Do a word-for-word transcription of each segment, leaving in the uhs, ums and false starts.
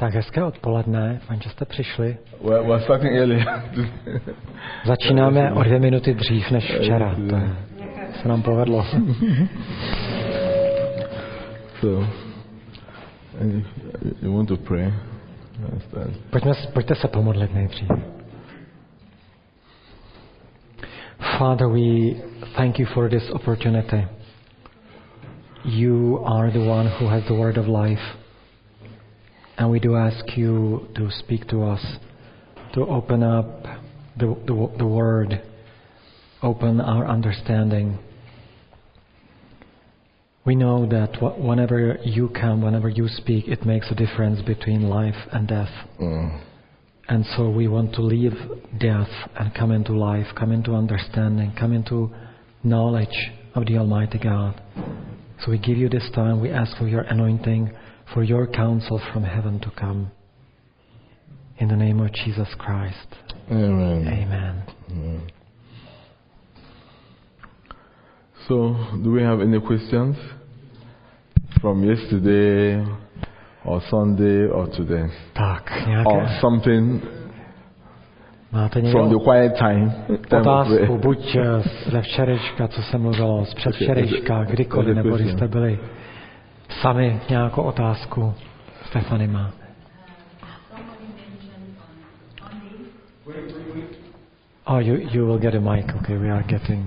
Tak hezké odpoledne, fajn, že jste přišli. We're, we're starting early. Začínáme o dvě minuty dřív než včera. To se nám povedlo. So, you want to pray? Pojďme, pojďte se pomodlit nejdřív. Father, we thank you for this opportunity. You are the one who has the word of life. And we do ask you to speak to us, to open up the, the, the word, open our understanding. We know that whenever you come, whenever you speak, it makes a difference between life and death. Mm. And so we want to leave death and come into life, come into understanding, come into knowledge of the Almighty God. So we give you this time, we ask for your anointing, for your counsel from heaven to come. In the name of Jesus Christ. Amen. Amen. Amen. So, do we have any questions from yesterday or Sunday or today? Tak, nějaké... Or something Máte from the quiet time? Otázku, buď ze včerejška, co se mluvilo, z předvčerejška, kdykoliv, nebo když jste byli sami nějakou otázku. Stefany má. Oh, you, you will get a mic. Okay, we are getting...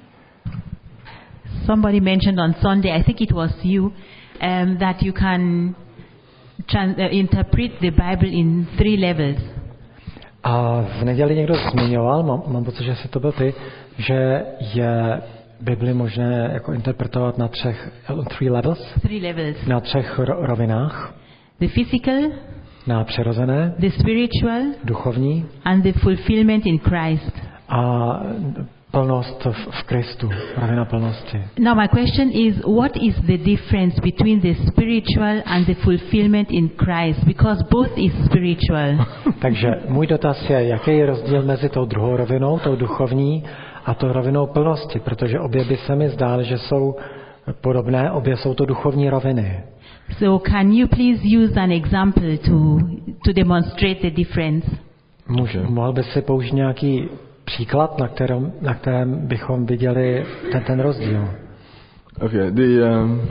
Somebody mentioned on Sunday, I think it was you, um, that you can trans- uh, interpret the Bible in three levels. A v neděli někdo zmiňoval, mám, mám pocit, že si to byl ty, že je Bibli možné jako interpretovat na třech three levels, three levels. Na třech ro- rovinách. The physical, na přirozené, the spiritual, duchovní, and the fulfillment in Christ. A plnost v, v Kristu, rovina plnosti. Now my question is, what is the difference between the spiritual and the fulfillment in Christ? Because both is spiritual. Takže můj dotaz je, jaký je rozdíl mezi tou druhou rovinou, tou duchovní, a tou rovinou plnosti, protože obě by se mi zdály, že jsou podobné, obě jsou to duchovní roviny. So can you please use an example to to demonstrate the difference? Může. Mohl by si použít nějaký příklad, na kterém, na kterém bychom viděli ten, ten rozdíl. Okay, the, um,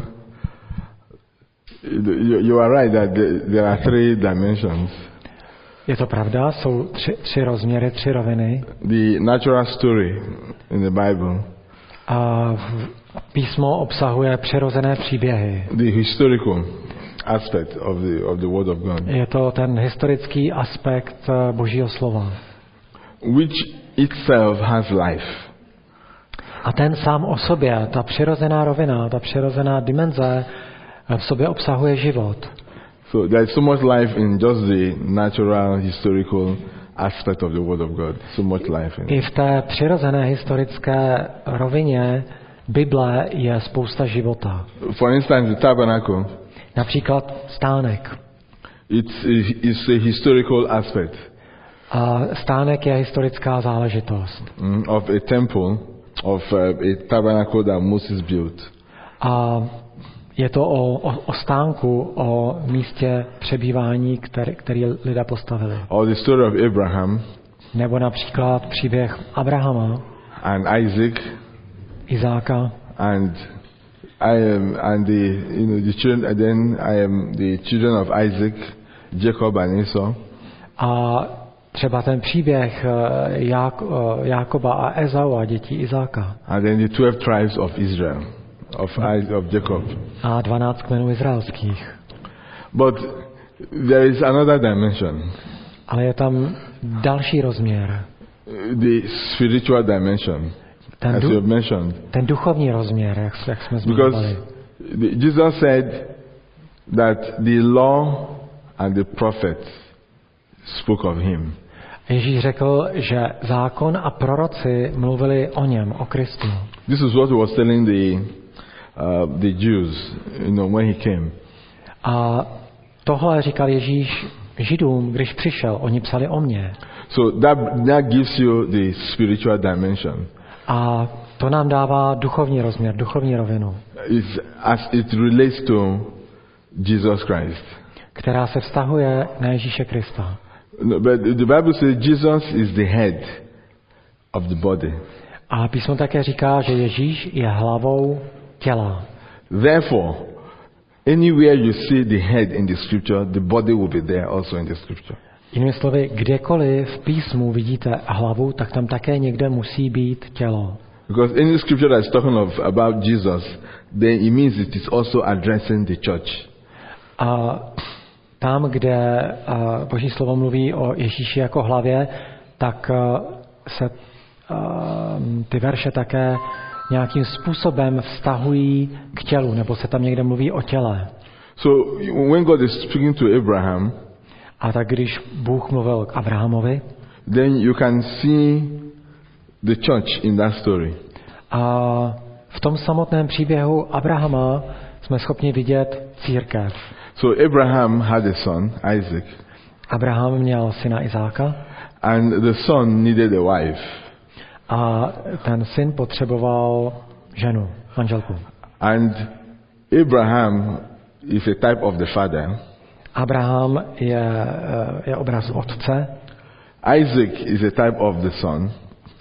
you, you are right that the, there are three dimensions. Je to pravda, jsou tři, tři rozměry, tři roviny. The natural story in the Bible. A písmo obsahuje přirozené příběhy. The historical aspect of the of the Word of God. Je to ten historický aspekt Božího slova. Which itself has life. A ten sám o sobě, ta přirozená rovina, ta přirozená dimenze v sobě obsahuje život. So there is so much life in just the natural historical aspect of the Word of God. So much life in it. I v té přirozené historické rovině Bible je spousta života. For instance, the tabernacle. Například stánek. It's a, it's a historical aspect. A stánek je historická záležitost. Mm, of a temple, of uh, a tabernacle that Moses built. A je to o, o, o stánku, o místě přebývání, který, který lidé postavili. Or the story of Abraham. Nebo například příběh Abrahama. And Isaac. Izáka. And I am and the you know the children and then I am the children of Isaac, Jacob and Esau. A třeba ten příběh Jak, Jákoba a Ezau a dětí Izáka. And then the twelve tribes of Israel, of Isaac, of Jacob. A dvanáct kmenů izraelských. But there is another dimension. Ale je tam další rozměr. The spiritual dimension. Ten, as du- you have mentioned. ten duchovní rozměr, jak, jak jsme zmiňovali. Because Jesus said that the law and the prophets spoke of him. Ježíš řekl, že zákon a proroci mluvili o něm, o Kristu. This is what he was telling the uh, the Jews, you know, when he came. A tohle říkal Ježíš Židům, když přišel, oni psali o mně. So that that gives you the spiritual dimension. A to nám dává duchovní rozměr, duchovní rovinu. It's as it relates to Jesus Christ. která se vztahuje na Ježíše Krista. No, but the Bible says Jesus is the head of the body. A písmo také říká, že Ježíš je hlavou těla. Therefore, anywhere you see the head in the scripture, the body will be there also in the scripture. Jinými slovy, kdekoliv v písmu vidíte hlavu, tak tam také někde musí být tělo. Because any scripture that is talking of about Jesus, then it means it is also addressing the church. A tam, kde uh, Boží slovo mluví o Ježíši jako hlavě, tak uh, se uh, ty verše také nějakým způsobem vztahují k tělu, nebo se tam někde mluví o těle. So when God is speaking to Abraham, a tak když Bůh mluvil k Abrahamovi, then you can see the church in that story. A v tom samotném příběhu Abrahama jsme schopni vidět církev. So Abraham had a son, Isaac. Abraham měl syna Izáka. And the son needed a wife. A ten syn potřeboval ženu, manželku. And Abraham is a type of the father. Abraham je, je obraz otce. Isaac is a type of the son.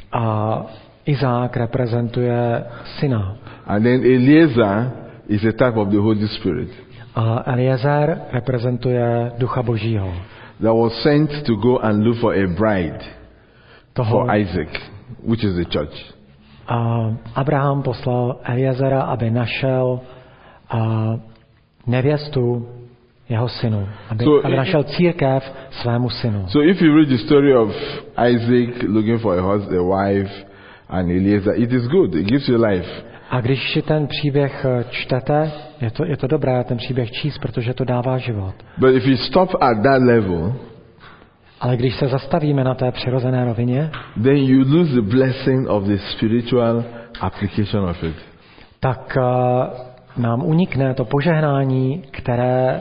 A Izák reprezentuje syna. And then Eliezer is a type of the Holy Spirit. A Eliezer reprezentuje Ducha Božího. That was sent to go and look for a bride Toho, for Isaac, which is the church. A Abraham poslal Eliezera, aby našel a, nevěstu jeho synu, aby, So aby if- našel církev svému synu. So if you read the story of Isaac looking for a husband, a wife, and Eliezer, it is good. It gives you life. A když si ten příběh eh, čtete, je to, je to dobré ten příběh číst, protože to dává život. But if you stop at that level, Ale když se zastavíme na té přirozené rovině, then you lose the blessing of the spiritual application of it. tak uh, nám unikne to požehnání, které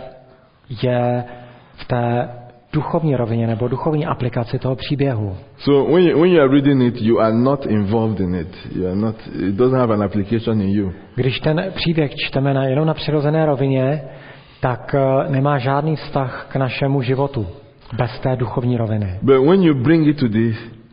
je v té duchovní rovině nebo duchovní aplikaci toho příběhu. So when you, when you are reading it, you are not involved in it. You are not. It doesn't have an application in you. Když ten příběh čteme na, jenom na přirozené rovině, tak uh, nemá žádný vztah k našemu životu bez té duchovní roviny. But when you bring it to the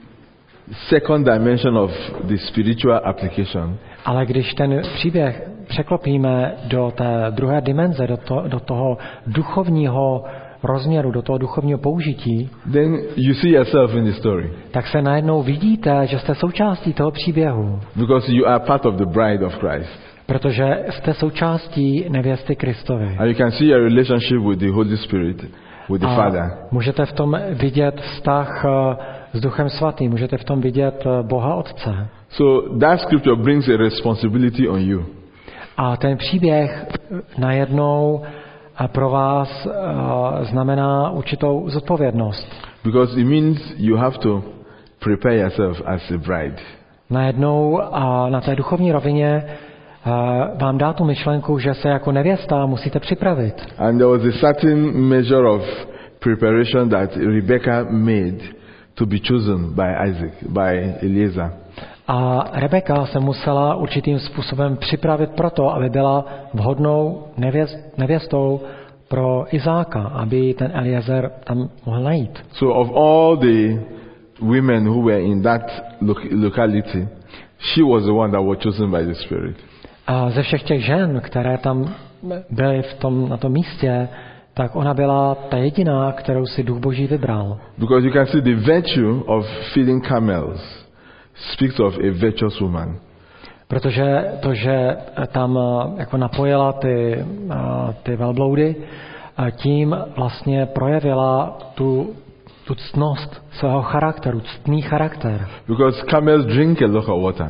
second dimension of the spiritual application, Ale když ten příběh překlopíme do té druhé dimenze, do, to, do toho duchovního rozměru, do toho duchovního použití, then you see yourself in the story tak se najednou vidíte, že jste součástí toho příběhu, because you are part of the bride of Christ, protože jste součástí nevěsty Kristovy. and you can see your relationship with the Holy Spirit, with the A Father. můžete v tom vidět vztah eh, s Duchem Svatým, můžete v tom vidět eh, Boha Otce. So that scripture brings a responsibility on you. A ten příběh najednou a pro vás uh, znamená určitou zodpovědnost. Because it means you have to prepare yourself as a bride. Najednou a na té duchovní rovině uh, vám dá tu myšlenku, že se jako nevěsta musíte připravit. And there was a certain measure of preparation that Rebecca made to be chosen by Isaac, by Eliezer. A Rebeka se musela určitým způsobem připravit proto, aby byla vhodnou nevěst, nevěstou pro Izáka, aby ten Eliezer tam mohl najít. So of all the women who were in that loc- locality, she was the one that was chosen by the Spirit. A ze všech těch žen, které tam byly v tom, na tom místě, tak ona byla ta jediná, kterou si Duch Boží vybral. Because you can see the virtue of feeding camels speaks of a virtuous woman. Protože to, že tam jako napojila ty, ty velbloudy, tím vlastně projevila tu, tu ctnost svého charakteru, ctný charakter. Because camels drink a lot of water.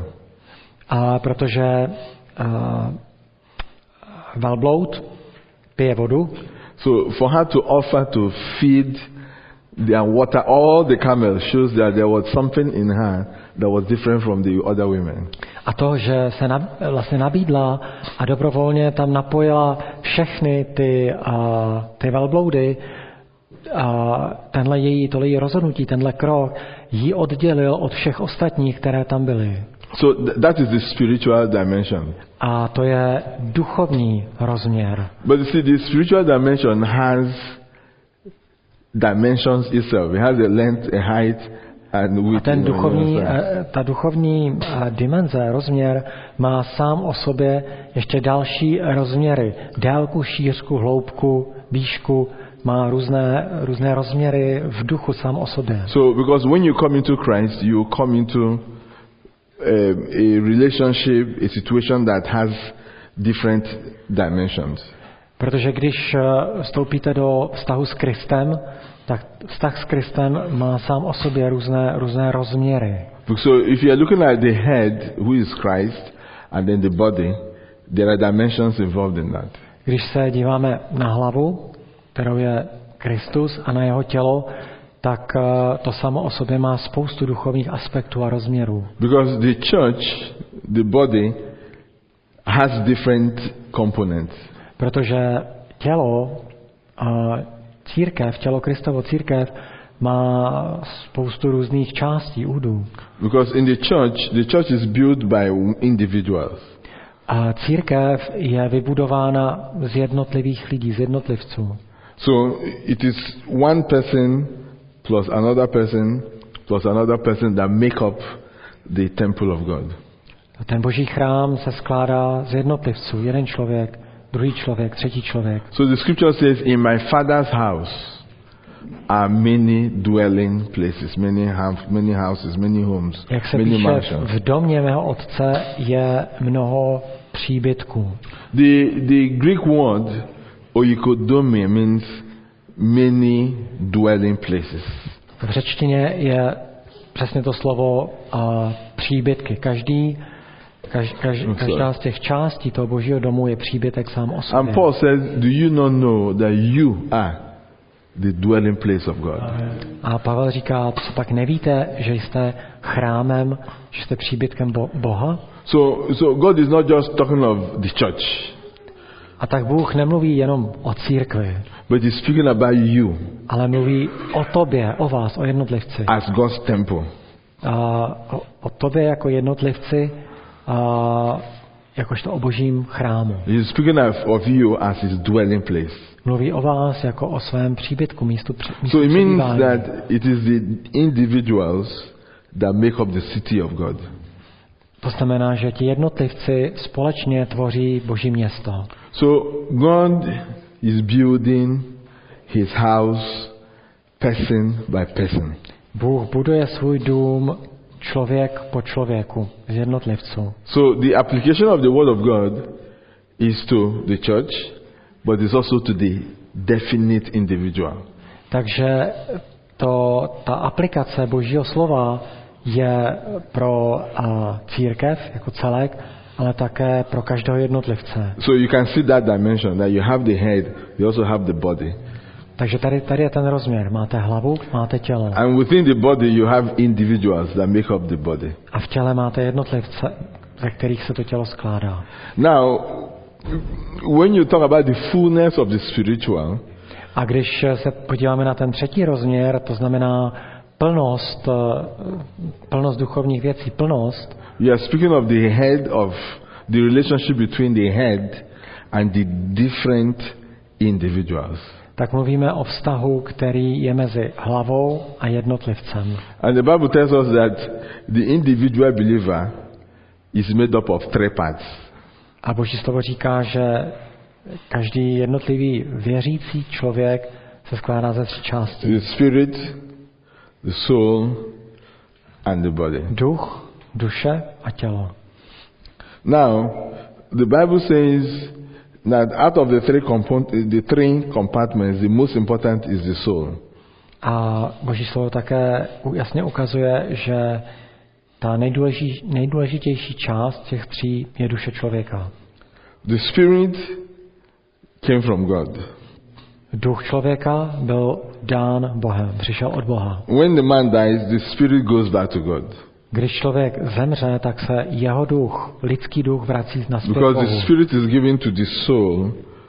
A protože uh, velbloud pije vodu, So for her to offer to feed their water all the camels shows that there was something in her that was different from the other women. a to, že se na, vlastně nabídla a dobrovolně tam napojila všechny ty, uh, ty velbloudy, a tenhle její, tohle její rozhodnutí, tenhle krok ji oddělil od všech ostatních, které tam byly. So th- that is the spiritual dimension. A to je duchovní rozměr. But you see, the spiritual dimension has dimensions itself. It has a length, a height, and width. A ten duchovní, ta duchovní dimenze, rozměr, má sám o sobě ještě další rozměry. Délku, šířku, hloubku, výšku, má různé, různé rozměry v duchu sám o sobě. So, because when you come into Christ, you come into a, a relationship, a situation that has different dimensions. Protože když vstoupíte do vztahu s Kristem, tak vztah s Kristem má sám o sobě různé, různé rozměry. So if you are looking at the head, who is Christ, and then the body, there are dimensions involved in that. Když se díváme na hlavu, kterou je Kristus, a na jeho tělo, tak to samo o sobě má spoustu duchovních aspektů a rozměrů. Because the church, the body, has different components. Protože tělo, církev, tělo Kristovo, církev má spoustu různých částí, údů. Because in the church, the church is built by individuals. A církev je vybudována z jednotlivých lidí, z jednotlivců. So it is one person plus another person plus another person that make up the temple of God. A ten boží chrám se skládá z jednotlivců, jeden člověk, druhý člověk, třetí člověk. So the scripture says, in my father's house are many dwelling places, many have many houses, many homes, Jak se many píše, mansions. v domě mého otce je mnoho příbytků. The the Greek word oikodomia means many dwelling places. V řečtině je přesně to slovo uh, příbytky. Každý Kaž, kaž, každá z těch částí toho božího domu je příbytek sám o sobě. And Paul says, do you not know that you are the dwelling place of God? A Pavel říká, co pak nevíte, že jste chrámem, že jste příbytkem Bo- Boha? So, so God is not just talking of the church. A tak Bůh nemluví jenom o církvi, but he's speaking about you, ale mluví o tobě, o vás, o jednotlivci. As God's temple. A o, o tobě jako jednotlivci, a jakožto o božím chrámu. He's speaking of, of you as his dwelling place. Mluví o vás jako o svém příbytku, místu, místu So it means přebývání. that it is the individuals that make up the city of God. To znamená, že ti jednotlivci společně tvoří boží město. So God is building his house person by person. Bůh buduje svůj dům člověk po člověku, z jednotlivců. So the application of the word of God is to the church, but it's also to the definite individual. Takže to, ta aplikace božího slova je pro a, církev jako celek, ale také pro každého jednotlivce. So you can see that dimension, that you have the head, you also have the body. Takže tady, tady je ten rozměr. Máte hlavu, máte tělo. And within the body you have individuals that make up the body. A v těle máte jednotlivce, ze kterých se to tělo skládá. Now, when you talk about the fullness of the spiritual, a když se podíváme na ten třetí rozměr, to znamená plnost, plnost duchovních věcí, plnost, you are speaking of the head of the relationship between the head and the different individuals. Tak mluvíme o vztahu, který je mezi hlavou a jednotlivcem. And the Bible tells us that the individual believer is made up of three parts. A Boží slovo říká, že každý jednotlivý věřící člověk se skládá ze tří částí. The spirit, the soul and the body. Duch, duše a tělo. Now, the Bible says that out of the three compo- the three compartments, the most important is the soul. A Boží slovo také jasně ukazuje, že ta nejdůležitější, nejdůležitější část těch tří je duše člověka. The spirit came from God. Duch člověka byl dán Bohem, přišel od Boha. When the man dies, the spirit goes back to God. Když člověk zemře, tak se jeho duch, lidský duch, vrací nazpět Because Bohu. the spirit is given to the soul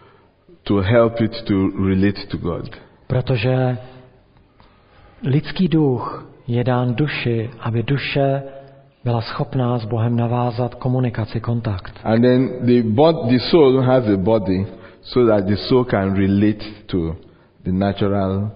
to help it to relate to God. Protože lidský duch je dán duši, aby duše byla schopná s Bohem navázat komunikaci, kontakt. And then the, bod- the soul has a body so that the soul can relate to the natural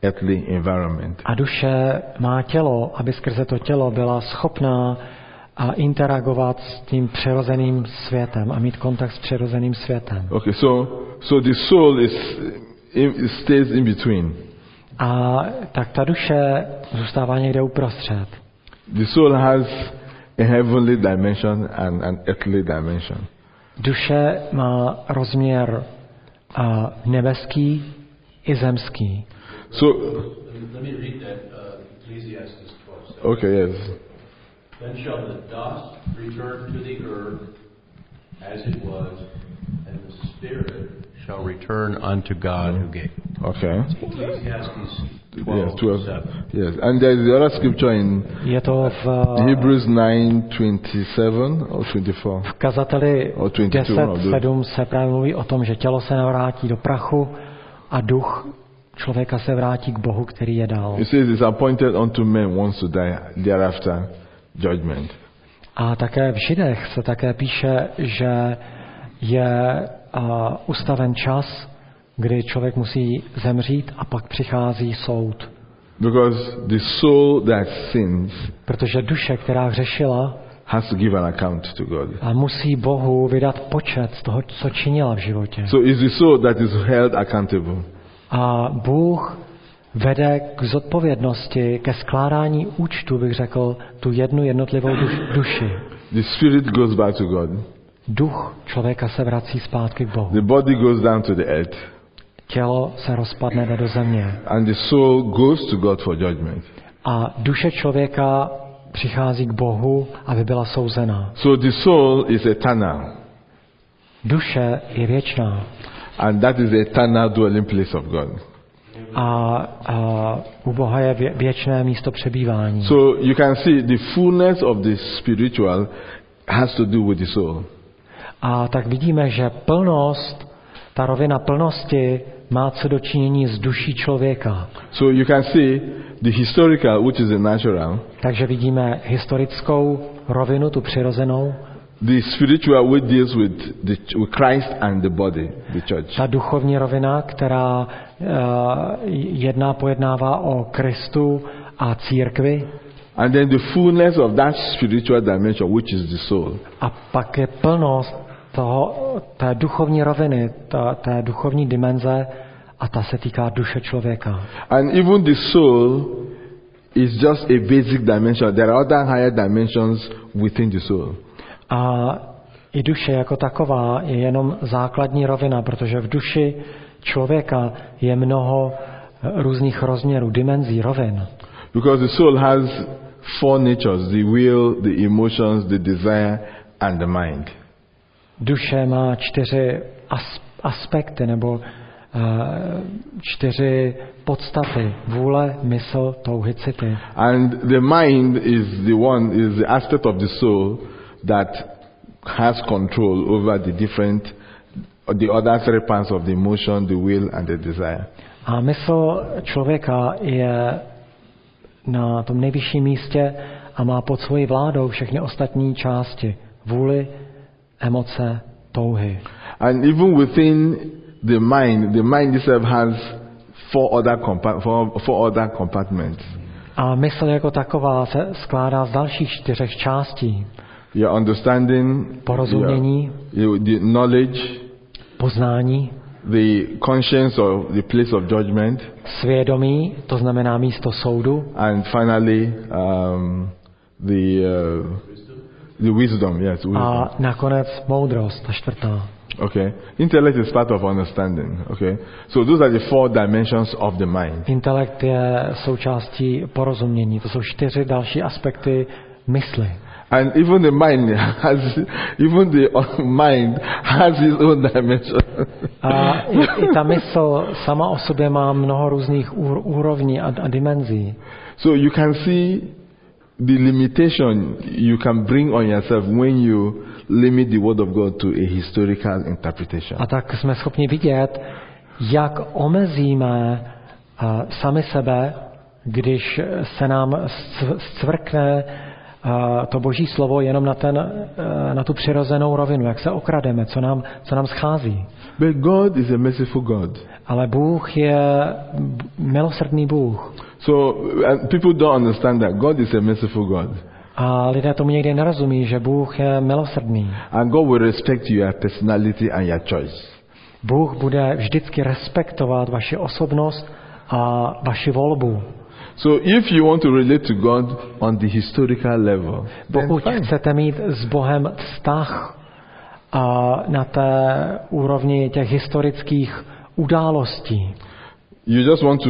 earthly environment. A duše má tělo, aby skrze to tělo byla schopná a interagovat s tím přirozeným světem a mít kontakt s přirozeným světem. Okay, so so the soul is it stays in between. A tak ta duše zůstává někde uprostřed. The soul has a heavenly dimension and an earthly dimension. Duše má rozměr a nebeský i zemský. So let me read that uh, Ecclesiastes twelve. okay, yes. Then shall the dust return to the earth as it was, and the spirit shall return unto God who gave it. Okay. Ecclesiastes Yes, twelve, twelve. seven. Yes, and there is the other scripture in Je to v, Hebrews nine twenty-seven or twenty-four. v kazateli Or twenty-two, deset no, do- sedm se právě mluví o tom, že tělo se navrátí do prachu a duch člověka se vrátí k Bohu, který je dal. It says it's appointed unto men once to die, thereafter judgment. A také v Židech se také píše, že je uh, ustaven čas, kdy člověk musí zemřít a pak přichází soud. Because the soul that sins Protože duše, která hřešila, has to give an account to God. a musí Bohu vydat počet z toho, co činila v životě. So it's the soul that is held accountable. A Bůh vede k zodpovědnosti, ke skládání účtu, bych řekl, tu jednu jednotlivou duš, duši. The spirit goes back to God. Duch člověka se vrací zpátky k Bohu. The body goes down to the earth. Tělo se rozpadne jde do země. And the soul goes to God for judgment. A duše člověka přichází k Bohu, aby byla souzena. So the soul is eternal. Duše je věčná. And that is the eternal dwelling place of God. A, a u Boha je vě, věčné místo přebývání. So you can see the fullness of the spiritual has to do with the soul. A tak vidíme, že plnost, ta rovina plnosti má co dočinění s duší člověka. So you can see the historical, which is the natural, Takže vidíme historickou rovinu, tu přirozenou, the spiritual, which deals with, the, with Christ and the body, the church. ta duchovní rovina, která uh, jedná, pojednává o Kristu a církvi. And then the fullness of that spiritual dimension, which is the soul. A pak je plnost toho, té duchovní roviny, ta, té duchovní dimenze, a ta se týká duše člověka. And even the soul is just a basic dimension. There are other higher dimensions within the soul. A i duše jako taková je jenom základní rovina, protože v duši člověka je mnoho různých rozměrů, dimenzí, rovin. Because the soul has four natures: the will, the emotions, the desire, and the mind. Duše má čtyři as, aspekty nebo uh, čtyři podstaty: vůle, mysl, touhy, city. And the mind is the one, is the aspect of the soul that has control over the different, the other three parts of the emotion, the will, and the desire. A mysl člověka je na tom nejvyšším místě a má pod svojí vládou všechny ostatní části: vůli, emoce, touhy. And even within the mind, the mind itself has four other compa- four, four other compartments. A mysl jako taková se skládá z dalších čtyřech částí: Your understanding, porozumění, your, your, the knowledge, poznání, the conscience or the place of judgment, svědomí, to znamená místo soudu, and finally um, the uh, the wisdom. Yes, wisdom. a nakonec moudrost, ta čtvrtá. Okay, intellect is part of understanding. Okay, so those are the four dimensions of the mind. Intelekt je součástí porozumění. To jsou čtyři další aspekty mysli. And even the mind has, even the mind has its own dimension. A i, i ta mysl sama o sobě má mnoho různých úr, úrovní a, a dimenzí. So you can see the limitation you can bring on yourself when you limit the word of God to a historical interpretation. A tak jsme schopni vidět, jak omezíme uh, sami sebe, když se nám scvrkne to Boží slovo jenom na, ten, na tu přirozenou rovinu, jak se okrademe, co nám, co nám schází. But God is a merciful God. Ale Bůh je milosrdný Bůh. So and people don't understand that God is a merciful God. A lidé tomu někdy nerozumí, že Bůh je milosrdný. And God will respect your personality and your choice. Bůh bude vždycky respektovat vaši osobnost a vaši volbu. So if you want to relate to God on the historical level, pokud chcete mít s Bohem vztah a na té úrovni těch historických událostí, you just want to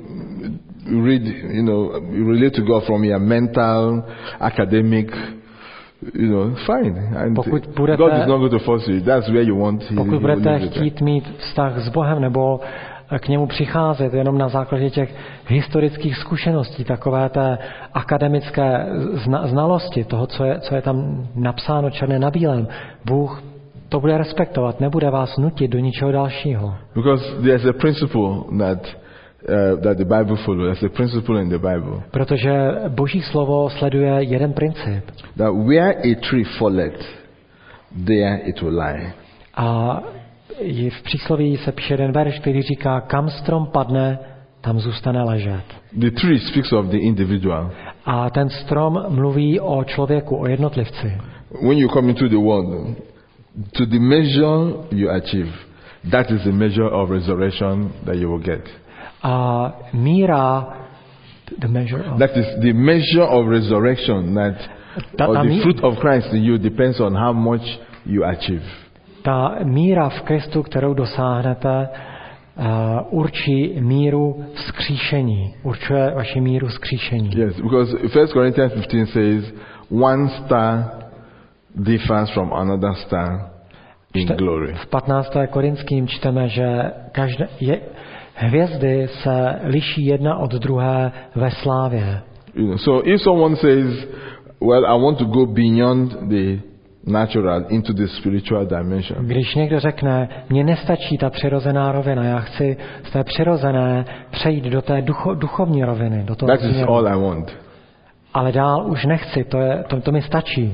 read, you know, relate to God from your mental, academic, you know, fine. And pokud budete, God is not going to force you. That's where you want. Pokud budete chtít mít vztah s Bohem nebo k němu přicházet jenom na základě těch historických zkušeností, takové té akademické zna, znalosti toho, co je, co je tam napsáno černé na bílém, Bůh to bude respektovat, nebude vás nutit do ničeho dalšího. Because there's a principle that uh, that the Bible follows. There's a principle in the Bible. Protože Boží slovo sleduje jeden princip. That where a tree falleth, there it will lie. A v přísloví se píše jeden verš, který říká, kam strom padne, tam zůstane ležet. The tree speaks of the individual. A ten strom mluví o člověku, o jednotlivci. When you come into the world, to the measure you achieve, that is the measure of resurrection that you will get. A míra, the measure of, that is the measure of resurrection, that ta, or ta the mí, fruit of Christ in you depends on how much you achieve. Ta míra v Kristu, kterou dosáhnete, uh, určí míru vzkříšení. Určuje vaši míru vzkříšení. Yes, because First Corinthians fifteen says, one star differs from another star in Čte, glory. v patnácté Korinským čteme, že každé, je, hvězdy se liší jedna od druhé ve slávě. You know, so if someone says, well, I want to go beyond the natural into the spiritual dimension. Když někdo řekne, mně nestačí ta přirozená rovina, já chci z té přirozené přejít do té ducho, duchovní roviny, do toho That is směru. all I want. Ale dál už nechci, to, je, to, to mi stačí.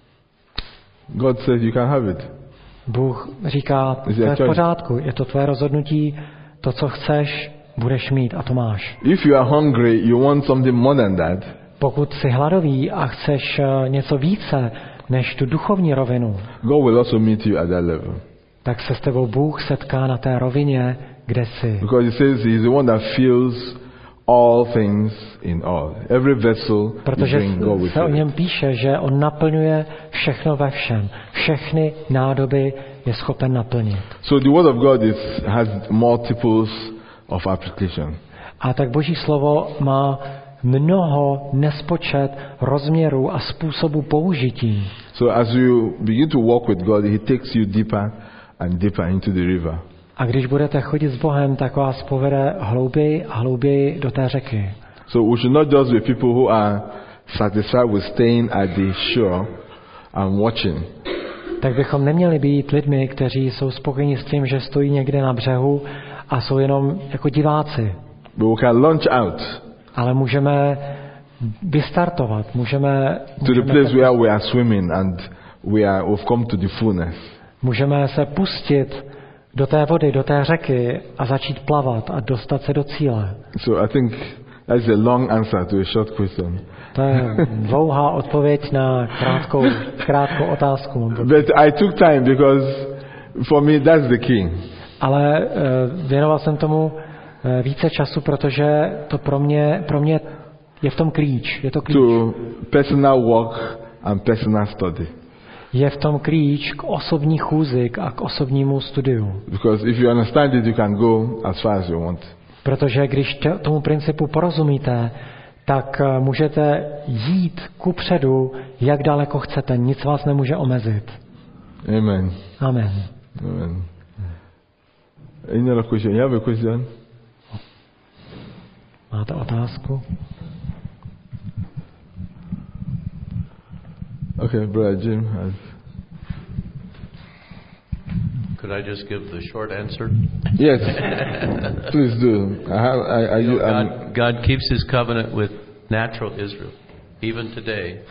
God says you can have it. Bůh říká, to je v pořádku, je to tvoje rozhodnutí, to, co chceš, budeš mít a to máš. If you are hungry, you want something more than that. Pokud jsi hladový a chceš něco více než tu duchovní rovinu, God will also meet you at that level. tak se s tebou Bůh setká na té rovině, kde jsi. Because he says he is the one that fills all things in all. Every vessel Protože you bring, God will se o fill něm it. píše, že on naplňuje všechno ve všem. Všechny nádoby je schopen naplnit. So the word of God is, has multiples of application. A tak Boží slovo má mnoho nespočet rozměrů a způsobů použití. So as you begin to walk with God, he takes you deeper and deeper into the river. A když budete chodit s Bohem, tak vás povede hlouběji a hlouběji do té řeky. So we should not just be people who are satisfied with staying at the shore and watching. Tak bychom neměli být lidmi, kteří jsou spokojeni s tím, že stojí někde na břehu a jsou jenom jako diváci. But we can launch out Ale můžeme vystartovat, můžeme, to the můžeme, place se, where we are swimming and we are, we've come to the fullness. můžeme se pustit do té vody, do té řeky a začít plavat a dostat se do cíle. So I think that's a long answer to a short question. To je dlouhá odpověď na krátkou, krátkou otázku. But I took time because for me that's the key. Ale uh, věnoval jsem tomu uh, více času, protože to pro mě, pro mě je v tom klíč. Je to klíč. To personal work and personal study. Je v tom klíč k osobní chůzi a k osobnímu studiu. Because if you understand it, you can go as far as you want. Protože když tomu principu porozumíte, tak uh, můžete jít kupředu, jak daleko chcete. Nic vás nemůže omezit. Amen. Amen. Amen. Any other question? You have a question? Máte otázku? Okay, brother Jim has. Could I just give the short answer? Yes, please do. I have, I, I, You know, I'm, God, God keeps His covenant with natural Israel, even today.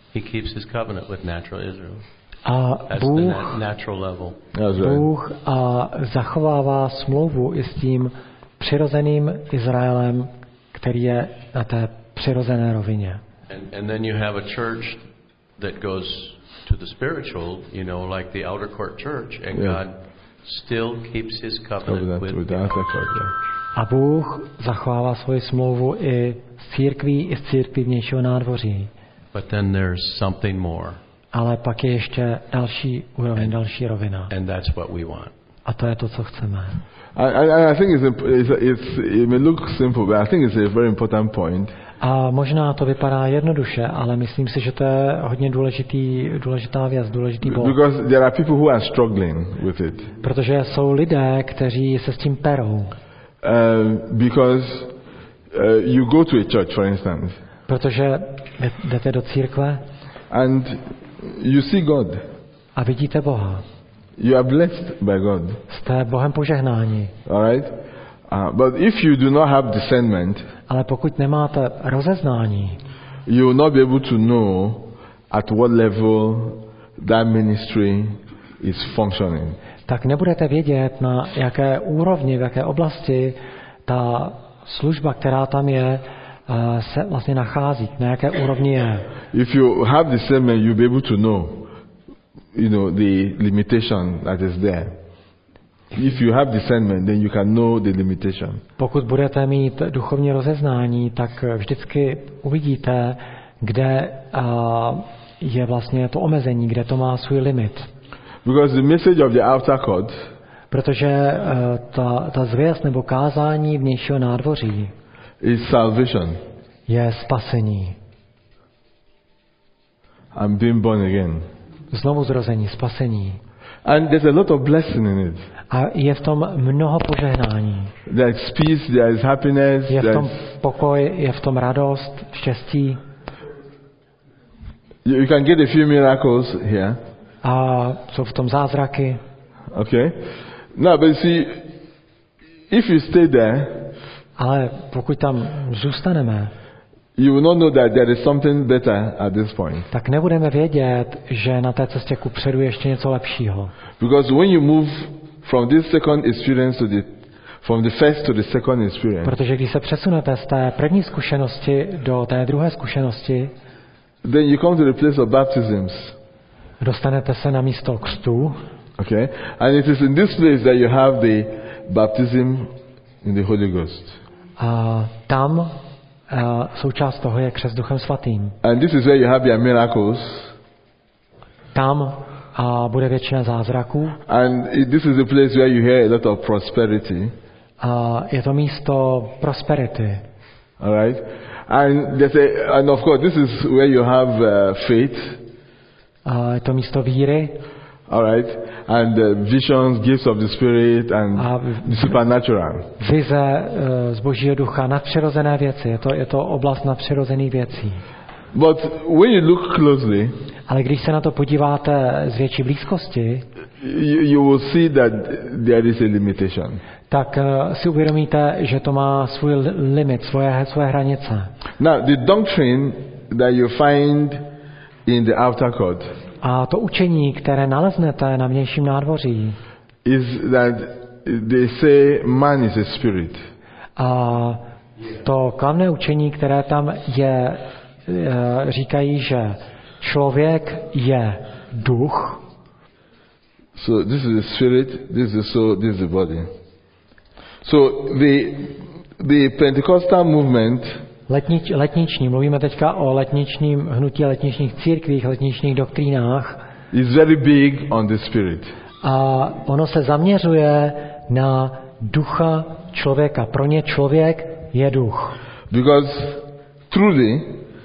He keeps his covenant with natural Israel. A That's the Bůh, na- natural level. That's right. Bůh a zachovává smlouvu i s tím přirozeným Izraelem, který je na té přirozené rovině. And, and then you have a church that goes to the spiritual, you know, like the outer court church, and Yeah. God still keeps his covenant Covenant with with the the outer outer court court, church. A Bůh zachovává svoji smlouvu i s církví, i s církví vnějšího nádvoří. But then there's something more, Ale pak je ještě další úroveň, další rovina. and that's what we want. A to je to, co chceme. And, and, and I think it's, imp- it's, it's, it may look simple, but I think it's a very important point. A možná to vypadá jednoduše, ale myslím si, že to je hodně důležitý, důležitá věc, důležitý bod. Because there are people who are struggling with it. Protože jsou lidé, kteří se s tím perou. Um, because uh, you go to a church, for instance, Protože jdete do církve and you see God. a vidíte Boha. You are blessed by God. Jste Bohem požehnáni. All right? Uh, but if you do not have discernment, Ale pokud nemáte rozeznání, you will not be able to know at what level that ministry is functioning. tak nebudete vědět, na jaké úrovni, v jaké oblasti ta služba, která tam je, eh, se vlastně nachází, na jaké úrovni je. If you have discernment, you'll be able to know, you know, the limitation that is there. If you have discernment, then you can know the limitation. Pokud budete mít duchovní rozeznání, tak vždycky uvidíte, kde eh, je vlastně to omezení, kde to má svůj limit. Because the message of the outer court Protože eh, ta, ta zvěst nebo kázání vnějšího nádvoří is salvation. je spasení. I'm being born again. Znovu zrození, spasení. And there's a lot of blessing in it. A je v tom mnoho požehnání. There is peace, there is happiness, Je v there tom is, pokoj, je v tom radost, štěstí. you, you can get a few miracles here. A jsou v tom zázraky. Okay? No, but you see, if you stay there, Ale pokud tam zůstaneme, you will not know that there is something better at this point. tak nebudeme vědět, že na té cestě kupředu je ještě něco lepšího. Because when you move from this second experience to the, from the first to the second experience, Protože když se přesunete z té první zkušenosti do té druhé zkušenosti, then you come to the place of baptisms. dostanete se na místo křtu. Okay? And it is in this place that you have the baptism in the Holy Ghost. A tam uh, součást toho je křest Duchem Svatým. And this is where you have your miracles. Tam a bude většina zázraků. And it, this is the place where you hear a lot of prosperity. A je to místo prosperity. All right? And, there's a, and of course, this is where you have uh, faith. A je to místo víry. All right? And uh, visions, gifts of the Spirit, and A the supernatural. vize uh, z Božího ducha, nadpřirozené věci. Je to, je to oblast nadpřirozených věcí. But when you look closely, Ale když se na to podíváte z větší blízkosti, you, you will see that there is a limitation. tak uh, si uvědomíte, že to má svůj li- limit, svoje, svoje hranice. Now, the doctrine that you find in the outer court A to učení, které naleznete na vnějším nádvoří, is that they say man is a spirit. a to klamné učení, které tam je, e, říkají, že člověk je duch, So this is the spirit, this is the soul, this is the body. So the the Pentecostal movement letnič, letniční, mluvíme teďka o letničním hnutí, letničních církvích, letničních doktrínách, is very big on the spirit. a ono se zaměřuje na ducha člověka. Pro ně člověk je duch. Because truly,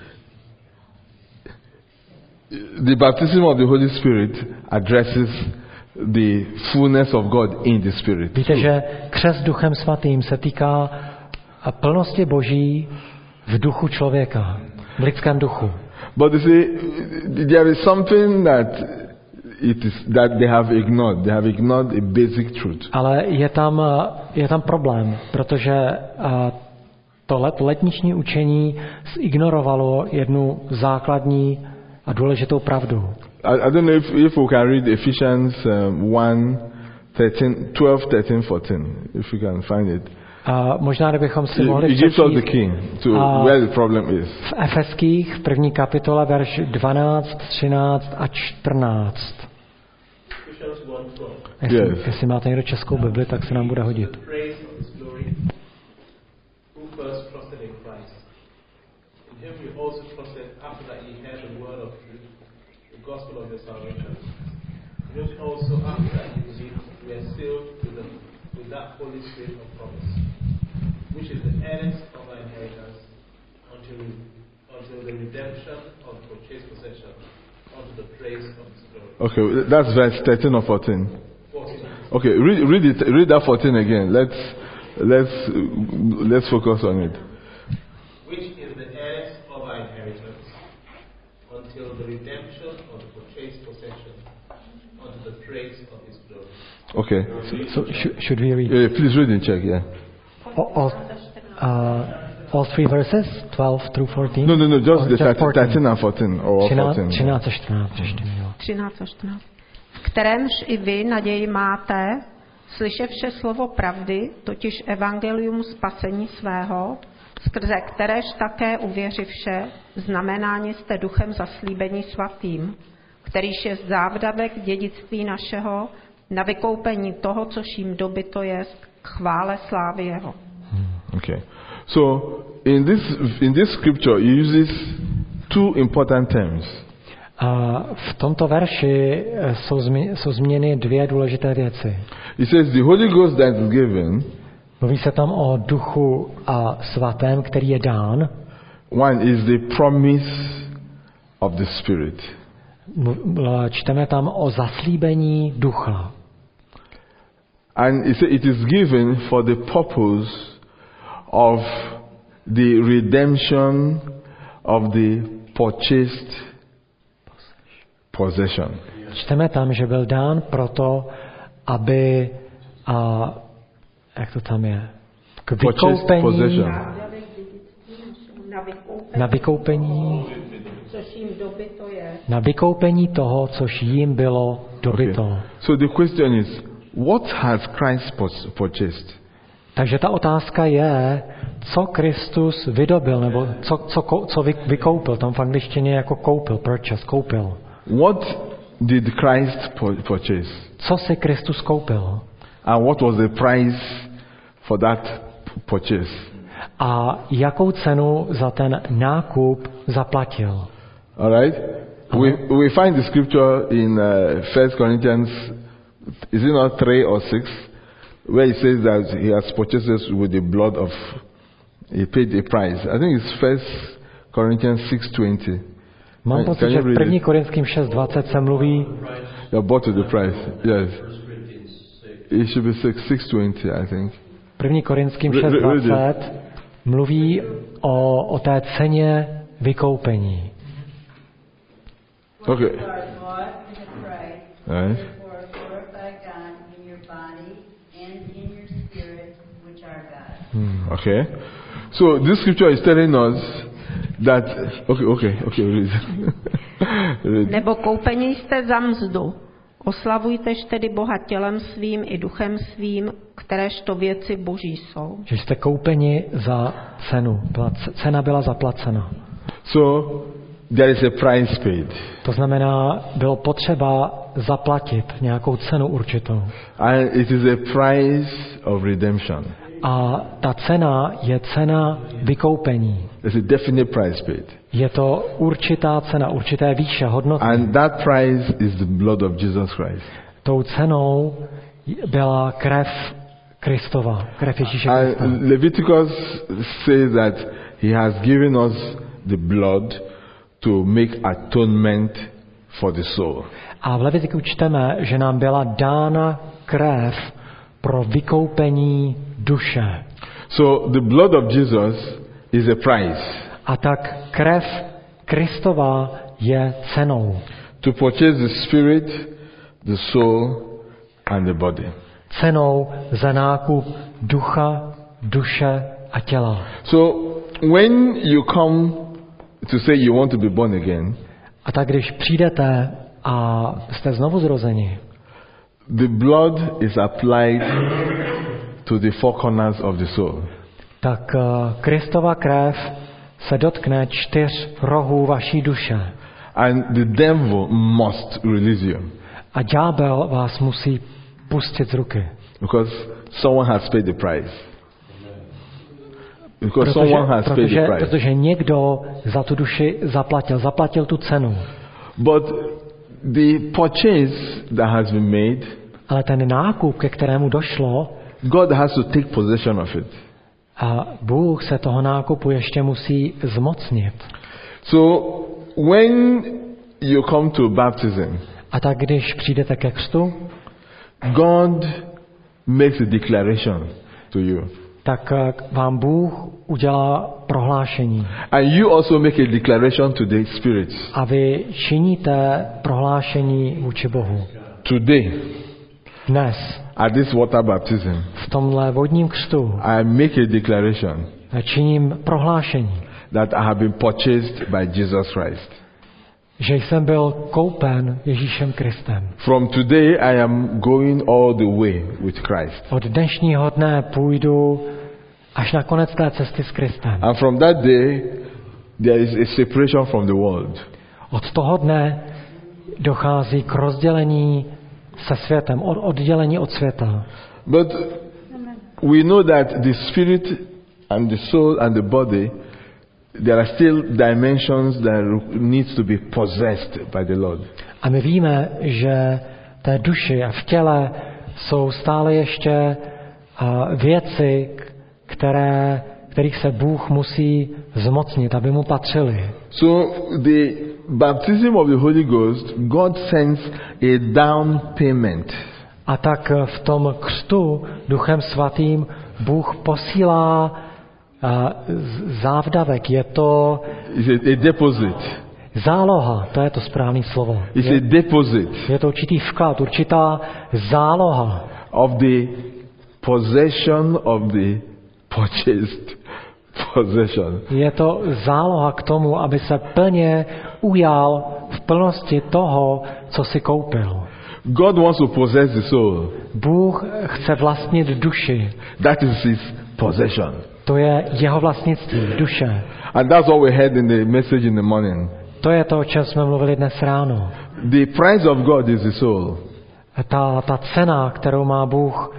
the baptism of the Holy Spirit addresses the fullness of God in the Spirit. Víte, že křest Duchem Svatým se týká plnosti Boží v duchu člověka, v lidském duchu. But you see, there is something that it is that they have ignored. They have ignored a basic truth. Ale je tam, je tam problém, protože a, to let, letniční učení zignorovalo jednu základní a důležitou pravdu. I, I don't know if, if we can read Ephesians um, one, thirteen, twelve, thirteen, fourteen, if we can find it. A možná, kdybychom si It, mohli it gives us the přečíst key to a where the problem is. v Efeských v první kapitole verš dvanáct, třináct a čtrnáct. Jestli, Yes. jestli máte někdo českou Bibli, tak se nám bude hodit. Which is the earnest of our inheritance until, until the redemption of the purchased possession, unto the praise of His glory. Okay, that's verse thirteen or fourteen. fourteen. Okay, read, read it. Read that fourteen again. Let's let's let's focus on it. Which is the earnest of our inheritance until the redemption of the purchased possession, unto the praise of His glory. Okay. So, should, should we read Yeah, please read in Czech. Yeah. all, all, uh, all three verses, twelve through fourteen? No, no, no. Just Or the just fourteen? thirteen and fourteen, or třináct, fourteen. třináct a čtrnáct přečteme, jo. třináct a čtrnáct. V kterémž i vy naději máte, slyševše slovo pravdy, totiž evangelium spasení svého, skrze kteréž také uvěřivše, znamenáni jste duchem zaslíbení svatým, kterýž je závdavek dědictví našeho, na vykoupení toho, což jim dobyto jest, k chvále slávy jeho. Okay. So in this in this scripture, he uses two important terms. A v tomto verši eh, jsou, zmi, jsou změny dvě důležité věci. He says the Holy Ghost that is given. Mluví se tam o duchu a svatém, který je dán. One is the promise of the Spirit. Mlu- Čteme tam o zaslíbení ducha. And he said it is given for the purpose of the redemption of the purchased possession. Čteme tam, že byl dán proto, aby a jak to tam je? K Purchased vykoupení, possession. na vykoupení, Což jim dobyto je. na vykoupení toho, což jim bylo dobyto. Okay. So the question is, what has Christ pur- purchased? Takže ta otázka je, co Kristus vydobil, nebo co, co, ko- co vy, vykoupil. Tam v angličtině je jako koupil, purchase, koupil. What did Christ pu- purchase? Co si Kristus koupil? And what was the price for that p- purchase? A jakou cenu za ten nákup zaplatil? All right? We, we find the scripture in uh, First Corinthians, is it not three or six, where it says that he has purchased us with the blood of, he paid a price. I think it's First Corinthians six twenty. Mám Can- pocit, can že you v read první it? Korinským šest dvacet se mluví, You're bought with the price. Yes. It should be six six twenty, I think. první Korinským Re- šest re- read dvacet mluví o, o té ceně vykoupení. Okay. You are bought with a price. Right. Therefore glorify God in your body and in your spirit, which are God. Okay. So this scripture is telling us that. Okay, okay, okay. Read. Read. Nebo koupení jste za mzdu. Oslavujtež tedy Boha tělem svým i duchem svým, kteréžto věci boží jsou. Že jste koupeni za cenu. Byla, cena byla zaplacena. So there is a price paid, To znamená, bylo potřeba zaplatit nějakou cenu určitou. and it is a price of redemption. A ta cena je cena vykoupení. There's a definite price paid, Je to určitá cena, určité výše, hodnoty. and that price is the blood of Jesus Christ. Tou cenou byla krev Kristova, krev Ježíše And Krista. Leviticus says that he has given us the blood to make atonement for the soul. A v Levitiku čteme, že nám byla dána krev pro vykoupení duše. So the blood of Jesus is a price A tak krev Kristova je cenou. to purchase the spirit, the soul, and the body. Cenou za nákup ducha, duše a těla. So when you come to say you want to be born again, A tak když přijdete a jste znovu zrozeni, the blood is applied to the four corners of the soul. tak Kristova krev se dotkne čtyř rohů vaší duše. And the devil must release you. A ďábel vás musí pustit z ruky. Because someone has paid the price. Because Protože, someone has paid the protože, price. protože někdo za tu duši zaplatil, zaplatil tu cenu. But the purchase that has been made, Ale ten nákup, ke kterému došlo, God has to take possession of it. a Bůh se toho nákupu ještě musí zmocnit. So when you come to baptism, A tak když přijdete ke křtu, God makes a declaration to you. tak vám Bůh udělá prohlášení. And you also make a declaration to the Spirit. A vy činíte prohlášení vůči Bohu. Today, Dnes, at this water baptism, v tomhle vodním křtu, I make a declaration činím prohlášení, that I have been purchased by Jesus Christ. že jsem byl koupen Ježíšem Kristem. From today, I am going all the way with Christ. Od dnešního dne půjdu až na konec té cesty s Kristem. And from that day, there is a separation from the world. Od toho dne dochází k rozdělení se světem, od oddělení od světa. But we know that the spirit and the soul and the body, there are still dimensions that needs to be possessed by the Lord. A my víme, že té duši a v těle jsou stále ještě uh, věci, které, kterých se Bůh musí zmocnit, aby mu patřily. So the baptism of the Holy Ghost, God sends a down payment. A tak v tom křtu Duchem Svatým Bůh posílá uh, závdavek. Je to It's a, a deposit. záloha, to je to správné slovo. It's Je, a deposit je to určitý vklad, určitá záloha of the possession of the purchased possession. Je to záloha k tomu, aby se plně ujal v plnosti toho, co si koupil. God wants to possess the soul. Bůh chce vlastnit duši. That is his possession. To je jeho vlastnictví, duše. And that's what we heard in the message in the morning. To je to, o čem jsme mluvili dnes ráno. The price of God is the soul. Ta, ta cena, kterou má Bůh,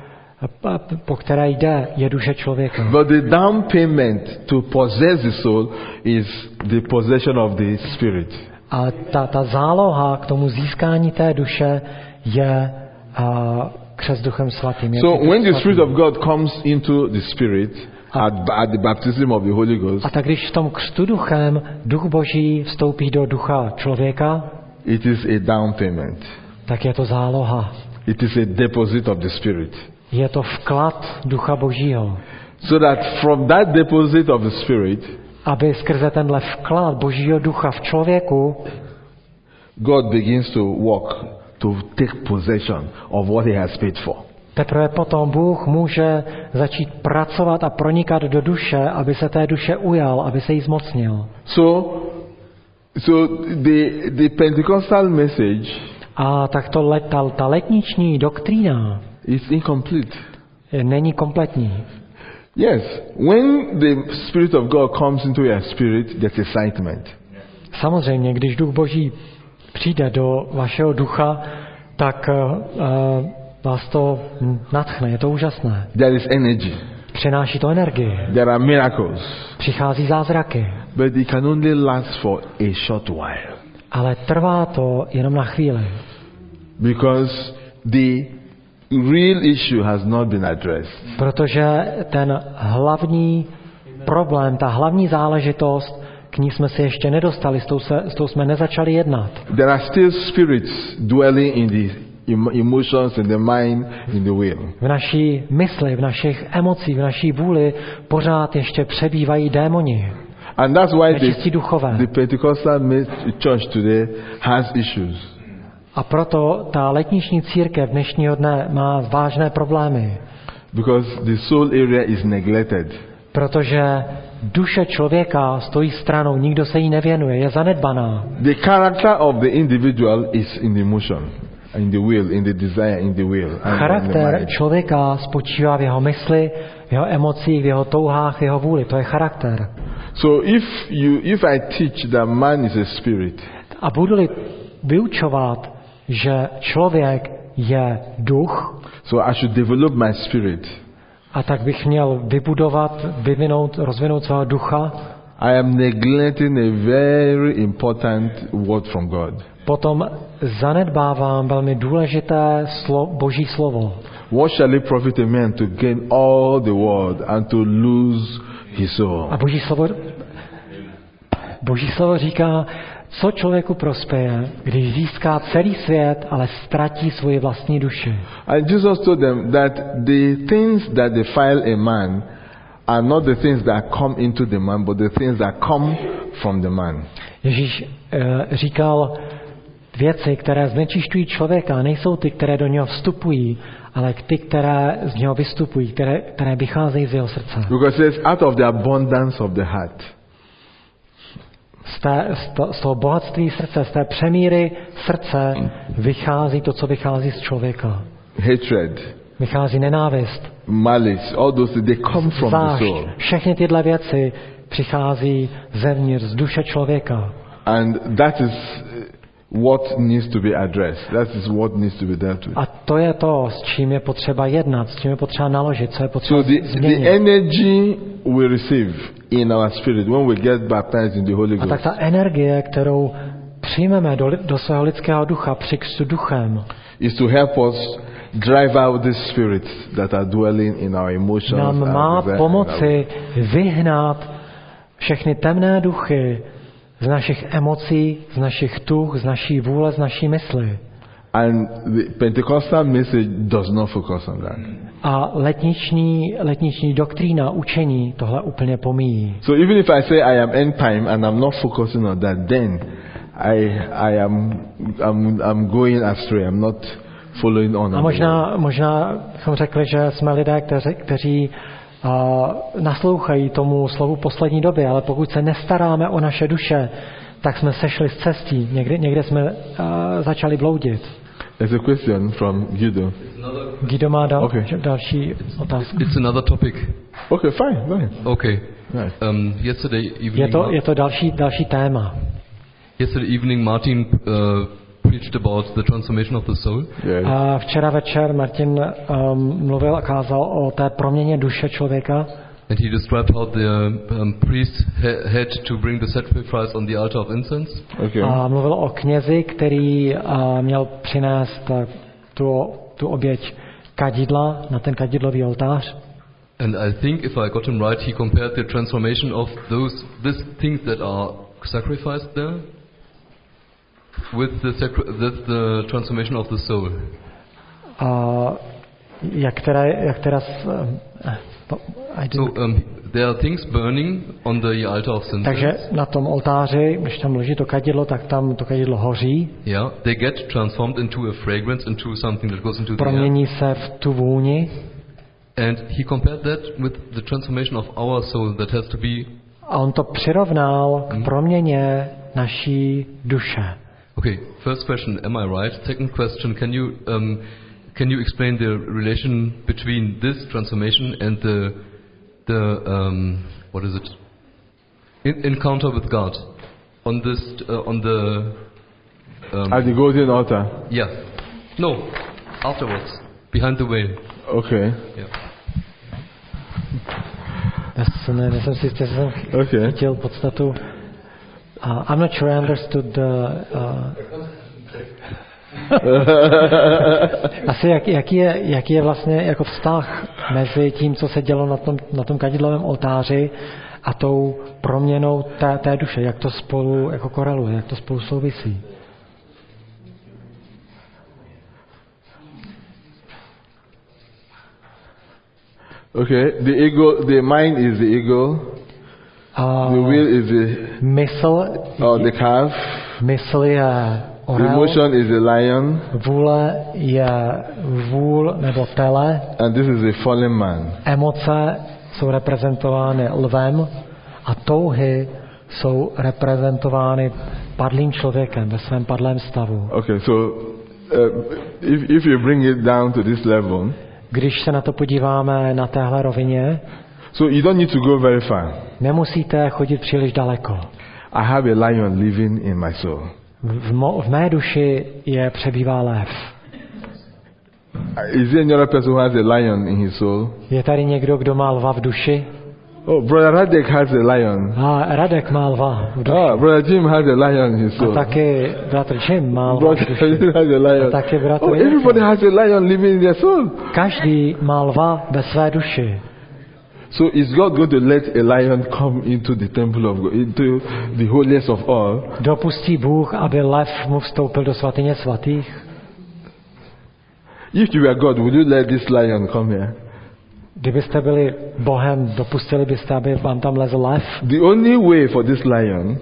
po které jde, je duše člověka. But the down payment to possess the soul is the possession of the spirit. A ta, ta záloha k tomu získání té duše je uh, křest Duchem Svatým. Je So Duch when the Svatý. Spirit of God comes into the spirit at, at the baptism of the Holy Ghost, A tak když v tom křtu duchem Duch Boží vstoupí do ducha člověka, it is a down payment. tak je to záloha. It is a deposit of the Spirit. Je to vklad Ducha Božího. So that from that deposit of the Spirit, Aby skrze tenhle vklad Božího ducha v člověku God begins to walk to take possession of what he has paid for. teprve potom Bůh může začít pracovat a pronikat do duše, aby se té duše ujal, aby se jí zmocnil. So, so the the Pentecostal message A tak to let, ta, ta letniční doktrína is incomplete. není kompletní. Yes, when the Spirit of God comes into your spirit, there's excitement. Samozřejmě, když Duch Boží přijde do vašeho ducha, tak uh, vás to nadchne, je to úžasné. There is energy. Přináší to energii, There are miracles. přichází zázraky, But it can only last for a short while. ale trvá to jenom na chvíli, Because the real issue has not been addressed. protože ten hlavní problém, ta hlavní záležitost, k ní jsme se ještě nedostali, s tou, se, s tou jsme nezačali jednat. There are still spirits dwelling in the em- emotions, in the mind, in the will. V naší mysli, v našich emocích, v naší vůli pořád ještě přebývají démoni. And that's why Nečistí the, duchové. the Pentecostal me- church today has issues. A proto ta letniční církev dnešního dne má vážné problémy, Because the soul area is neglected. protože duše člověka stojí stranou, nikdo se jí nevěnuje, je zanedbaná. The character of the individual is in the emotion, in the will, in the desire, in the will. and in the Charakter mind. člověka spočívá v jeho mysli, v jeho emocích, v jeho touhách, v jeho vůli. To je charakter. So if you, if I teach that man is a spirit, A budu-li vyučovat, že člověk je duch, so I should develop my spirit. a tak bych měl vybudovat, vyvinout, rozvinout svého ducha, I am neglecting a very important word from God. potom zanedbávám velmi důležité slo, boží slovo. What shall it profit a man to gain all the world and to lose his soul? A boží slovo, boží slovo říká, co člověku prospěje, když získá celý svět, ale ztratí svoji vlastní duši. And Jesus told them that the things that defile a man are not the things that come into the man, but the things that come from the man. Ježíš e, říkal, věci, které znečišťují člověka, nejsou ty, které do něho vstupují, ale ty, které z něho vystupují, které, které vycházejí z jeho srdce. Because it's out of the abundance of the heart. Z, té, z, to, z toho bohatství srdce, z té přemíry srdce vychází to, co vychází z člověka. Hatred, Vychází nenávist, malice, all those things, they come from the zášť. soul. Všechny tyhle věci přichází zevnitř, z duše člověka. And that is what needs to be addressed. That is what needs to be dealt with. A to je to, s čím je potřeba jednat, s čím je potřeba naložit, co je potřeba So the, the změnit. energy we receive in our spirit when we get baptized in the Holy A tak Ghost ta energie, kterou přijmeme do, li- do svého lidského ducha při křtu duchem, is to help us drive out the spirits that are dwelling in our emotions. nám and má desire and pomoci vyhnat všechny temné duchy z našich emocí, z našich tuch, z naší vůle, z naší mysli. And the Pentecostal message does not focus on that. A letniční, letniční doktrína, učení tohle úplně pomíjí. So even if I say I am end time and I'm not focusing on that, then I I am I'm I'm going astray. I'm not following on. A možná, možná bychom řekli, že jsme lidé, kteří, kteří uh, naslouchají tomu slovu poslední doby, ale pokud se nestaráme o naše duše, tak jsme sešli z cestí. Někde, někde jsme uh, začali bloudit. There's a question from Guido. Guido má dal, Okay. další otázku. It's another topic. Okay, fine, fine. Okay. Nice. Um, yesterday evening, Je to, je to další, další téma. yesterday evening, Martin uh, preached about the transformation of the soul. Yes. A včera večer Martin um, mluvil a kázal o té proměně duše člověka. And he described how the um, priest ha- had to bring the sacrifice on the altar of incense. Okay. A mluvil o knězi, který uh, měl přinést uh, tu, tu oběť kadidla na ten kadidlový oltář. And I think, if I got him right, he compared the transformation of those these things that are sacrificed there with the, sacri- with the transformation of the soul. A jak teda, jak teda s, uh, I didn't- So um, there are things burning on the altar of incense. takže na tom oltáři, když tam loží to kadidlo, tak tam to kadidlo hoří, Yeah, they get transformed into a fragrance, into something that goes into the air. promění se v tu vůni. And he compared that with the transformation of our soul that has to be. A on to přirovnal k proměně naší duše. Okay, first question, am I right? Second question, can you um, can you explain the relation between this transformation and the the um, what is it? In, encounter with God on this uh, on the um, At the golden altar. yeah, no, afterwards behind the veil. Okay. Yeah. Já jsem, ne, nejsem si jistý, jestli jsem Okay. chytil podstatu. Uh, I'm not sure I understood the... Uh, asi jak, jaký, je, jaký je vlastně jako vztah mezi tím, co se dělo na tom, na tom kadidlovém oltáři a tou proměnou té, té duše, jak to spolu jako koreluje, jak to spolu souvisí. Okay. The ego, the mind is the ego. A The will is the mysl, or the calf. mysl je The orel, emotion is the lion, vůle je vůl nebo tele, and this is a fallen man. emoce jsou reprezentovány lvem A touhy jsou reprezentovány padlým člověkem ve svém padlém stavu. Okay, so uh, if, if you bring it down to this level, Když se na to podíváme na téhle rovině, so you don't need to go very far. nemusíte chodit příliš daleko. I have a lion living in my soul. V, mo, v mé duši je přebývá lev. Is there another person who has a lion in his soul? Je tady někdo, kdo má lva v duši? Oh, brother Radek has a lion. A Radek má lva v duši. Ah, brother Jim has a lion in his A soul. taky bratr Jim má lva v Brother duši. Jim has a lion. A taky bratr Oh, Jirka. everybody has a lion living in their soul. Každý má lva ve své duši. So is God going to let a lion come into the temple of God, into the holiest of all? Dopustí Bůh, aby lev mu vstoupil do svatyně svatých? If you were God, would you let this lion come here? Kdybyste byli Bohem, dopustili byste, aby vám tam lezl lev? The only way for this lion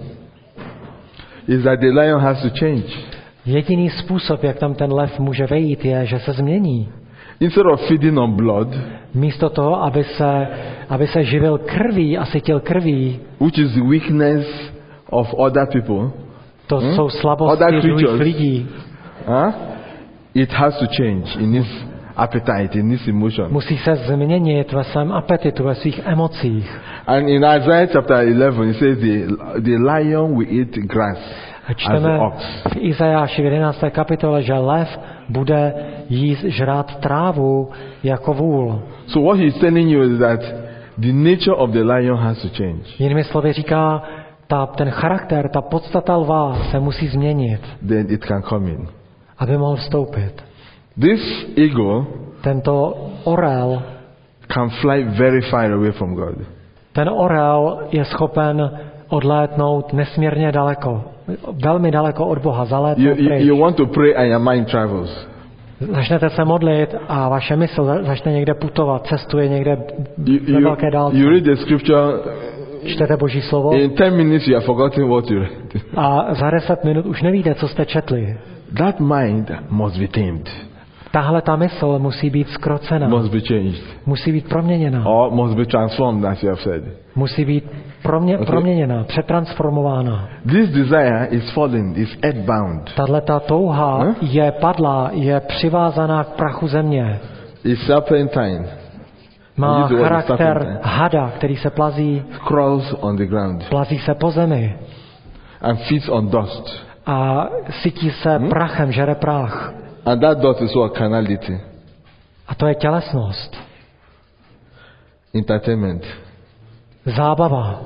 is that the lion has to change. Jediný způsob, jak tam ten lev může vejít, je, že se změní. Instead of feeding on blood, Místo toho, aby se, aby se živil krví a sytil krví, which is the weakness of other people, to Hmm? jsou Other slabosti creatures. druhých lidí, huh? It has to change in its appetite, in its emotion. musí se změnit ve svém apetitu, ve svých emocích. And in Isaiah chapter eleven, it says the, the lion will eat grass A as čteme the ox. v Izajáši v jedenácté kapitole, že lev bude jíst žrát trávu jako vůl. So what he's telling you is that the nature of the lion has to change. Jinými slovy říká, ta, ten charakter, ta podstata lva se musí změnit, Then it can come in. aby mohl vstoupit. This eagle Tento orel, can fly very far away from God. ten orel je schopen odlétnout nesmírně daleko, velmi daleko od Boha, You, zalétnout you, pryč. you want to pray and your mind travels. Začnete se modlit a vaše mysl začne někde putovat, cestuje někde You, ve you, velké dálce. you read the scripture, Čtete Boží slovo in ten minutes you have forgotten what you read. a za deset minut už nevíte, co jste četli. That mind must be tamed, Tahle ta mysl musí být zkrocena, must be changed, musí být proměněna, or must be transformed, as you have said. musí být promě, Okay. proměněna, přetransformována. This desire is fallen, is earthbound, Tahle ta touha Huh? je padlá, je přivázaná k prachu země. is serpentine, Má Use the word charakter serpentine. hada, který se plazí, crawls on the ground, plazí se po zemi and feeds on dust. a sytí se Hmm? prachem, žere prach. And that dust is what? Carnality, A to je tělesnost, entertainment, zábava,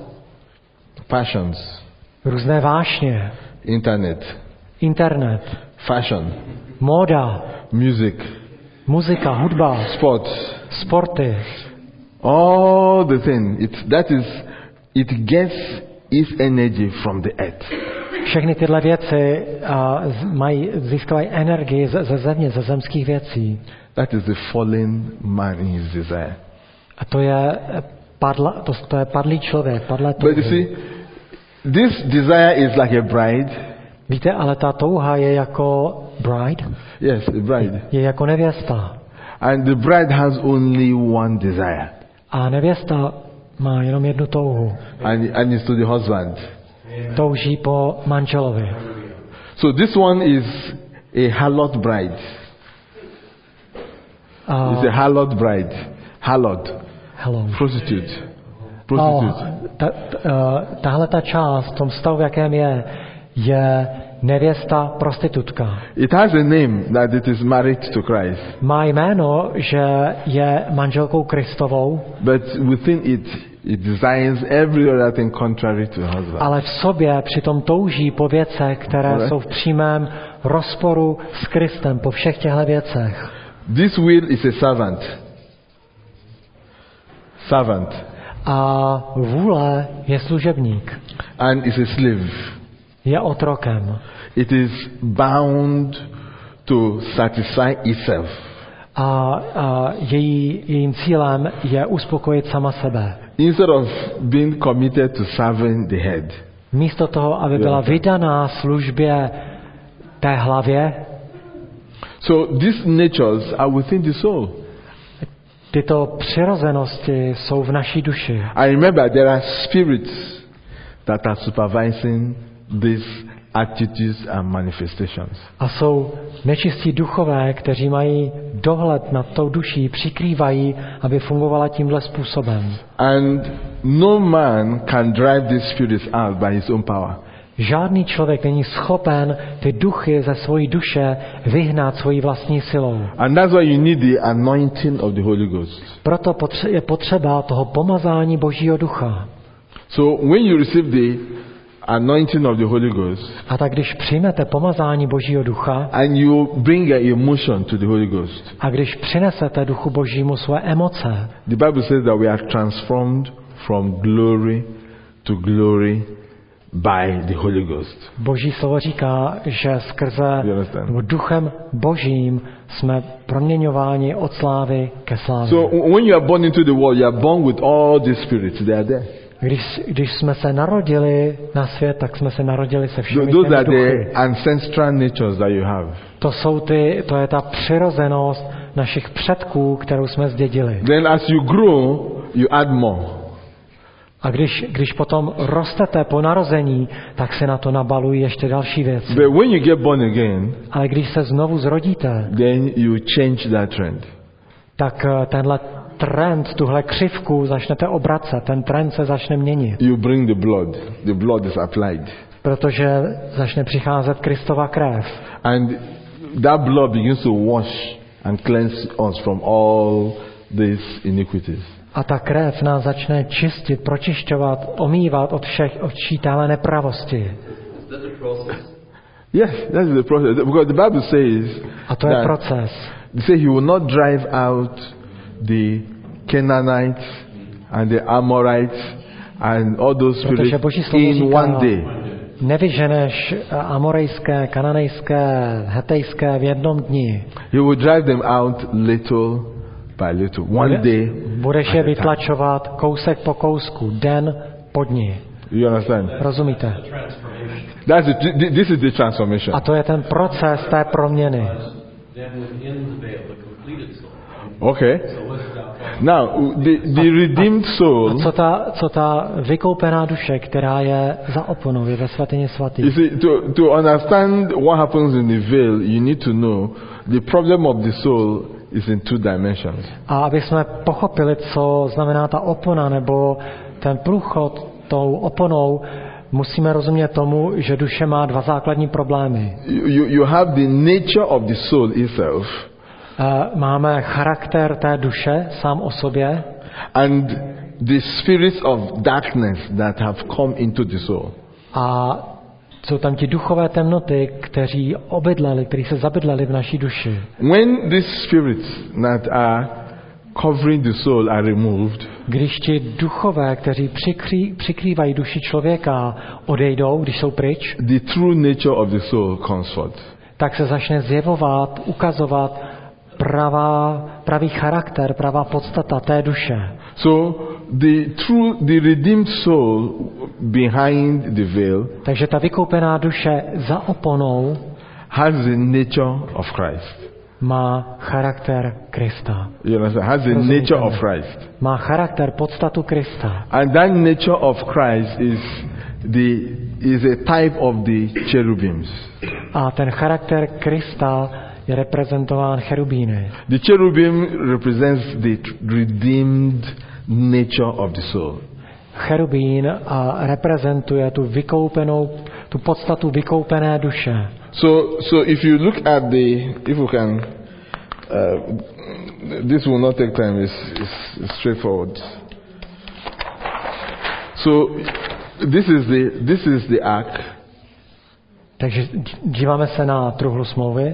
passions, různé vášně, internet, internet, fashion, móda, music, muzika, hudba, sports, sporty. all the thing. It, that is, it gets its energy from the earth. Všechny tyhle věci a, z- mají, získávají energii ze, ze země, ze zemských věcí. That is the fallen man in his desire. A to je, eh, padla, to, to je padlý člověk, padlé But you touhy. see, this desire is like a bride. Víte, ale ta touha je jako bride, Yes, a bride. je jako nevěsta. And the bride has only one desire. A nevěsta má jenom jednu touhu. And, and it's to the husband. Touží po manželovi. So this one is a harlot bride. A, It's a harlot bride. Harlot. hello. Prostitute. A, Prostitute. ta, ta, tahle ta část v tom stavu, v jakém je, je nevěsta prostitutka. It has a name that it is married to Christ. Má jméno, že je manželkou Kristovou, But within it, it desires every other thing contrary to the husband. ale v sobě přitom touží po věcech, které Ale? jsou v přímém rozporu s Kristem, po všech těchto věcech. This will is a servant. Servant. A vůle je služebník, And is a slave. je otrokem. It is bound to satisfy itself. A, a její, jejím cílem je uspokojit sama sebe. Instead of being committed to serving the head. Místo toho, aby byla vydaná službě té hlavě, So these natures are within the soul. Tyto přirozenosti jsou v naší duši. And remember, there are spirits that are supervising these attitudes and manifestations. A jsou nečistí duchové, kteří mají dohled nad tou duší, přikrývají, aby fungovala tímhle způsobem. And no man can drive these spirits out by his own power. Žádný člověk není schopen ty duchy ze svojí duše vyhnat svojí vlastní silou. And that's why you need the anointing of the Holy Ghost. Proto je potřeba toho pomazání Božího ducha. So when you receive the anointing of the Holy Ghost, a tak když přijmete pomazání Božího ducha, and you bring a emotion to the Holy Ghost, a když přinesete duchu Božímu své emoce, the Bible says that we are transformed from glory to glory by the Holy Ghost. Boží slovo říká, že skrze nebo duchem Božím jsme proměňováni od slávy ke slávě. So when you are born into the world, you are born with all these spirits. They are there. Když, když jsme se narodili na svět, tak jsme se narodili se všemi Those těmi are duchy. the ancestral natures that you have. To jsou ty, to je ta přirozenost našich předků, kterou jsme zdědili. Then as you grow, you add more. A když, když potom rostete po narození, tak se na to nabalují ještě další věci. But when you get born again, ale když se znovu zrodíte, then you change that trend. Tak tenhle trend, tuhle křivku začnete obracet, ten trend se začne měnit. You bring the blood. The blood is applied. Protože začne přicházet Kristova krev. And that blood begins to wash and cleanse us from all these iniquities. A ta krev nás začne čistit, pročišťovat, omývat od všech odčítané nepravosti. Yes, that is the process. Because the Bible says a to je proces. They say he will not drive out the Canaanites and the Amorites and all those spirits in říká, one day. Nevyženeš amorejské, kananejské, hetejské v jednom dni. He will drive them out little by little. One Bude, day. Budeš je vytlačovat kousek po kousku, den po dni. You understand? Rozumíte? That's the, this is the transformation. A to je ten proces té proměny. Okay. Now, the, the redeemed soul. A co ta, co ta vykoupená duše, která je za oponou, je ve svatyni svatých. You see, to, to understand what happens in the veil, you need to know the problem of the soul is in two dimensions. A aby jsme pochopili, co znamená ta opona, nebo ten průchod tou oponou, musíme rozumět tomu, že duše má dva základní problémy. You, you have the nature of the soul itself. Máme charakter té duše sám o sobě. And the spirits of darkness that have come into the soul. A jsou tam ti duchové temnoty, kteří obydleli, kteří se zabydleli v naší duši. When these spirits that are covering the soul are removed, když ti duchové, kteří přikrý, přikrývají duši člověka, odejdou, když jsou pryč, the true nature of the soul comes forth. Tak se začne zjevovat, ukazovat pravá, pravý charakter, pravá podstata té duše. So the true, the redeemed soul behind the veil, takže ta vykoupená duše za oponou has the nature of Christ. Má charakter Krista. You understand? Has the nature of Christ. Má charakter, podstatu Krista. And that nature of Christ is the is a type of the cherubims. A ten charakter Krista je reprezentován cherubíny. The cherubim represents the redeemed nature of the soul. Cherubín a reprezentuje tu vykoupenou, tu podstatu vykoupené duše. So, so if you look at the, if you can, uh, this will not take time. It's, it's straightforward. So, this is the this is the ark. Takže díváme se na truhlu smlouvy.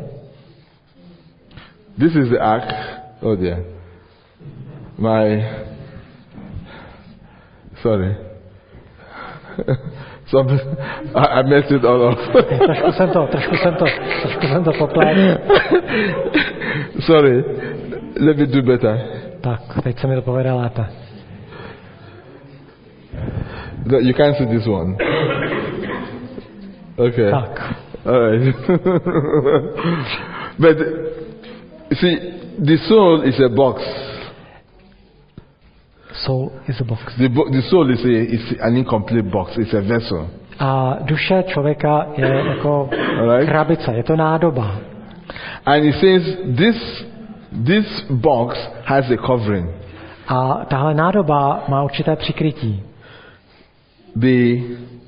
This is the ark. Oh dear. My. Sorry. Some, I, I messed it all up. trošku jsem to, trošku jsem to, trošku jsem to poplet. Sorry. Let me do better. Tak, teď se mi to povede lépe. You can't see this one. Okay. Tak. All right. But see, the soul is a box. soul is a box. The, bo- the soul is, a, is an incomplete box. It's a vessel. A duše člověka je jako Alright. krabice, je to nádoba. And it says this, this box has a covering. A tahle nádoba má určité přikrytí. The,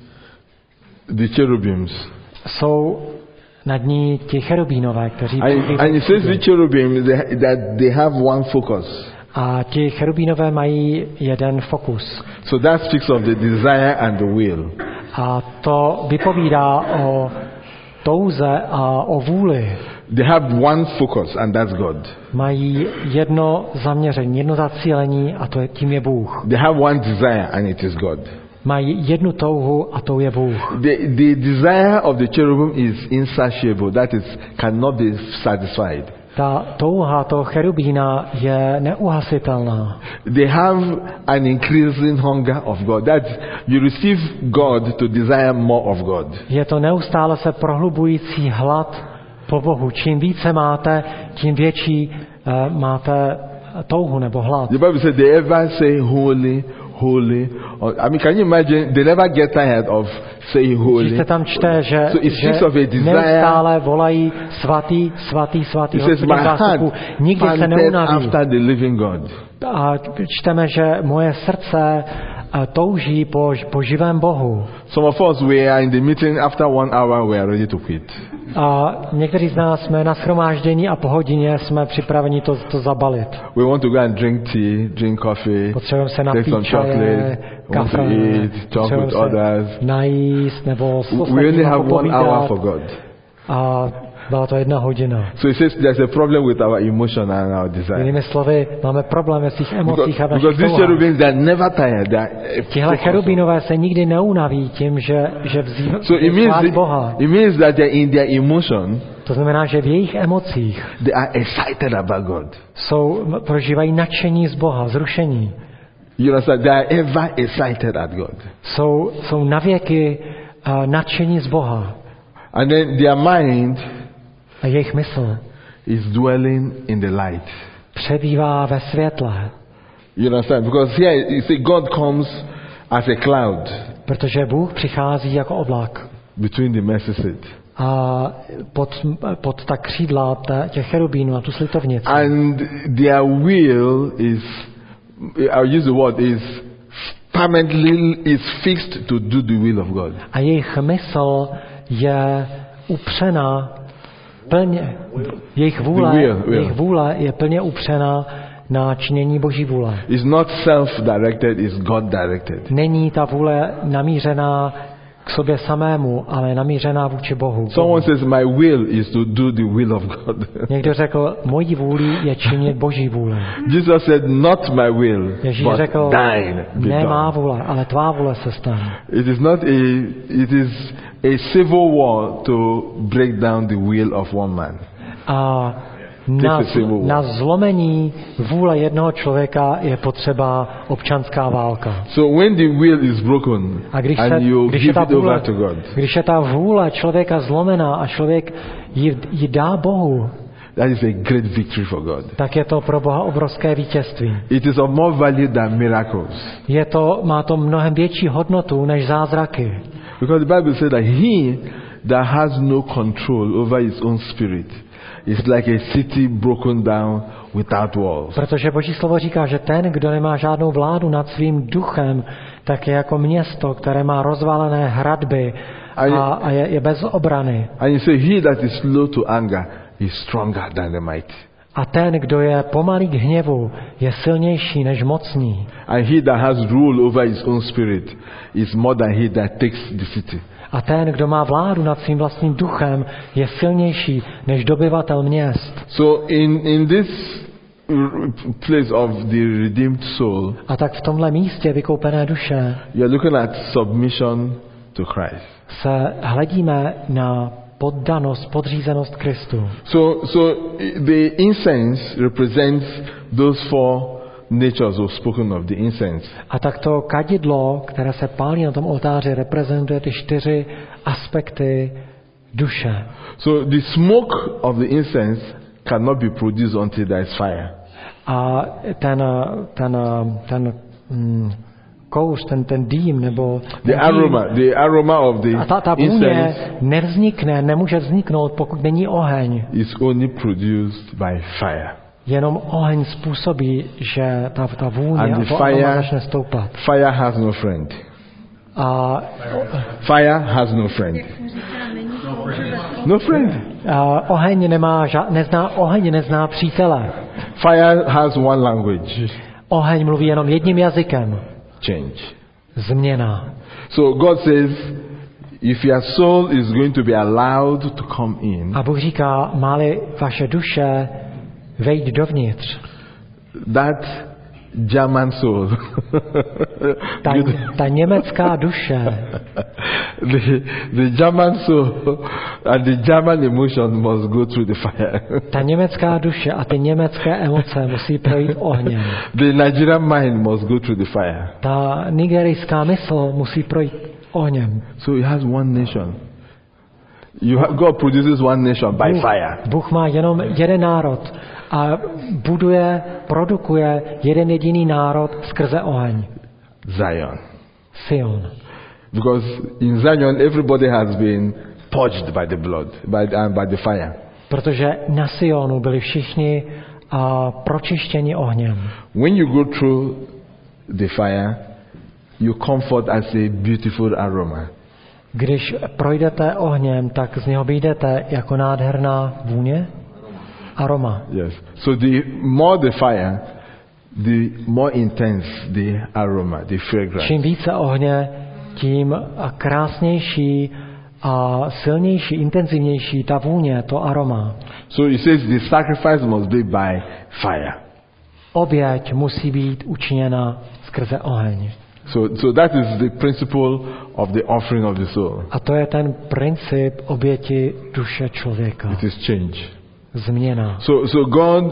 the cherubims. Jsou nad ní ti cherubínové, kteří And, and it says the cherubim, they, that they have one focus. a ti cherubínové mají jeden fokus. So that speaks of the desire and the will. A to vypovídá o touze a o vůli. They have one focus, and that's God. Mají jedno zaměření, jedno zacílení a to je, tím je Bůh. They have one desire, and it is God. Mají jednu touhu a tou je Bůh. The, the desire of the cherubim is insatiable. That is, cannot be satisfied. Ta touha toho cherubína je neuhasitelná. They have an increasing hunger of God. That you receive God to desire more of God. Je to neustále se prohlubující hlad po Bohu. Čím více máte, tím větší uh, máte touhu nebo hlad. The Bible says they ever say holy, holy. Or, I mean, can you imagine? They never get tired of saying holy. Když se tam čte, že, So it že speaks of a desire. neustále volají svatý, svatý, svatý. It says my Hospodin heart zástupů. Nikdy se panted neunaví. after the living God. A čteme, že moje srdce uh, touží po, po živém Bohu. Some of us, we are in the meeting, after one hour, we are ready to quit. A někteří z nás jsme na shromáždění a po hodině jsme připraveni to, to zabalit. We want to go and drink tea, drink coffee, Potřebujeme se take napít some čaje, chocolate, want to kafe, eat, talk with potřebujeme se others. najíst nebo s We only ostatníma have one hour popovídat. for God. A byla to jedna hodina. So it says there's a problem with our emotion and our desire. Jinými slovy, máme problém ve svých Because, emocích a ve because svých these touhách. cherubims, they are never tired. They are Tihle focused. cherubínové se nikdy neunaví tím, že, že vzí, So it means, chválí that, Boha. it means that they're in their emotion, To znamená, že v jejich emocích they are excited about God. jsou, prožívají nadšení z Boha, vzrušení. You understand? They are ever excited at God. Jsou, jsou navěky uh, nadšení z Boha. And then their mind A jejich mysl is dwelling in the light. přebývá ve světle. You understand? Because here you see God comes as a cloud Protože Bůh přichází jako oblak. between the mercy seat. A pod, pod ta křídla ta- těch cherubínů a tu slitovnici. And their will is, I'll use the word, is permanently is fixed to do the will of God. A jejich mysl je upřena plně, jejich vůle, The will, will. jejich vůle je plně upřena na činění Boží vůle. It's not self-directed, it's God-directed. Není ta vůle namířená k sobě samému, ale namířená vůči Bohu. Someone says, my will is to do the will of God. Někdo řekl, mojí vůli je činit Boží vůli. Jesus said, not my will, Ježíš but řekl, thine be ne má done. vůle, ale tvá vůle se stane. It is not a, it is a civil war to break down the will of one man. A na, na zlomení vůle jednoho člověka je potřeba občanská válka. So when the will is broken A když, se, and you když, je give ta it over vůle, to God, když je ta vůle člověka zlomená a člověk ji, ji dá Bohu, that is a great victory for God. tak je to pro Boha obrovské vítězství. It is of more value than miracles. Je to, má to mnohem větší hodnotu než zázraky. Because the Bible said that he that has no control over his own spirit is like a city broken down without walls. Protože Boží slovo říká, že ten, kdo nemá žádnou vládu nad svým duchem, tak je jako město, které má rozvalené hradby a, a je, je bez obrany. And you say, he that is slow to anger is stronger than the mighty. A ten, kdo je pomalý k hněvu, je silnější než mocní. And he that has rule over his own spirit is more than he that takes the city. A ten, kdo má vládu nad svým vlastním duchem, je silnější než dobyvatel měst. So in, in this place of the redeemed soul, a tak v tomhle místě vykoupené duše you're looking at submission to Christ. Se hledíme na poddanost, podřízenost Kristu. So, so the incense represents those four natures we've spoken of, the incense. A tak to kadidlo, které se pálí na tom oltáři, reprezentuje ty čtyři aspekty duše. So the smoke of the incense cannot be produced until there is fire. A ten, ten, ten mm, kouř, ten, ten dým, nebo The ten aroma, dým, the aroma of the a ta, ta vůně incense nevznikne, nemůže vzniknout, pokud není oheň. is only produced by fire. Jenom oheň způsobí, že ta, ta vůně And a the to aroma fire, začne stoupat. fire has no friend. A, Fire has no friend. No friend. a oheň nemá, ža, nezná, oheň nezná přítele. Fire has one language. Oheň mluví jenom jedním jazykem. Change. Změna. So God says, if your soul is going to be allowed to come in, A Bůh říká, má-li vaše duše vejít dovnitř, that German soul, ta, ta německá duše, the, the German soul and the German emotion must go through the fire. ta německá duše a ty německé emoce musí projít ohněm. The Nigerian mind must go through the fire. Ta nigerijská mysl musí projít ohněm. So he has one nation. You ha- God produces one nation by Bůh, fire. Bůh má jenom jeden národ a buduje, produkuje jeden jediný národ skrze oheň. Zion. Sion. Because in Zion everybody has been purged by the blood by, and by the fire. Protože na Sionu byli všichni a pročištěni ohněm. When you go through the fire, you come forth as a beautiful aroma. Když projdete ohněm, tak z něho vyjdete jako nádherná vůně, aroma. Yes. So the more the fire, the more intense the aroma, the fragrance. Čím více ohně, tím krásnější a silnější, intenzivnější ta vůně, to aroma. So he says the sacrifice must be by fire. Oběť musí být učiněna skrze oheň. So, so that is the principle of the offering of the soul. A to je ten princip oběti duše člověka. It is change. Změna. So, so God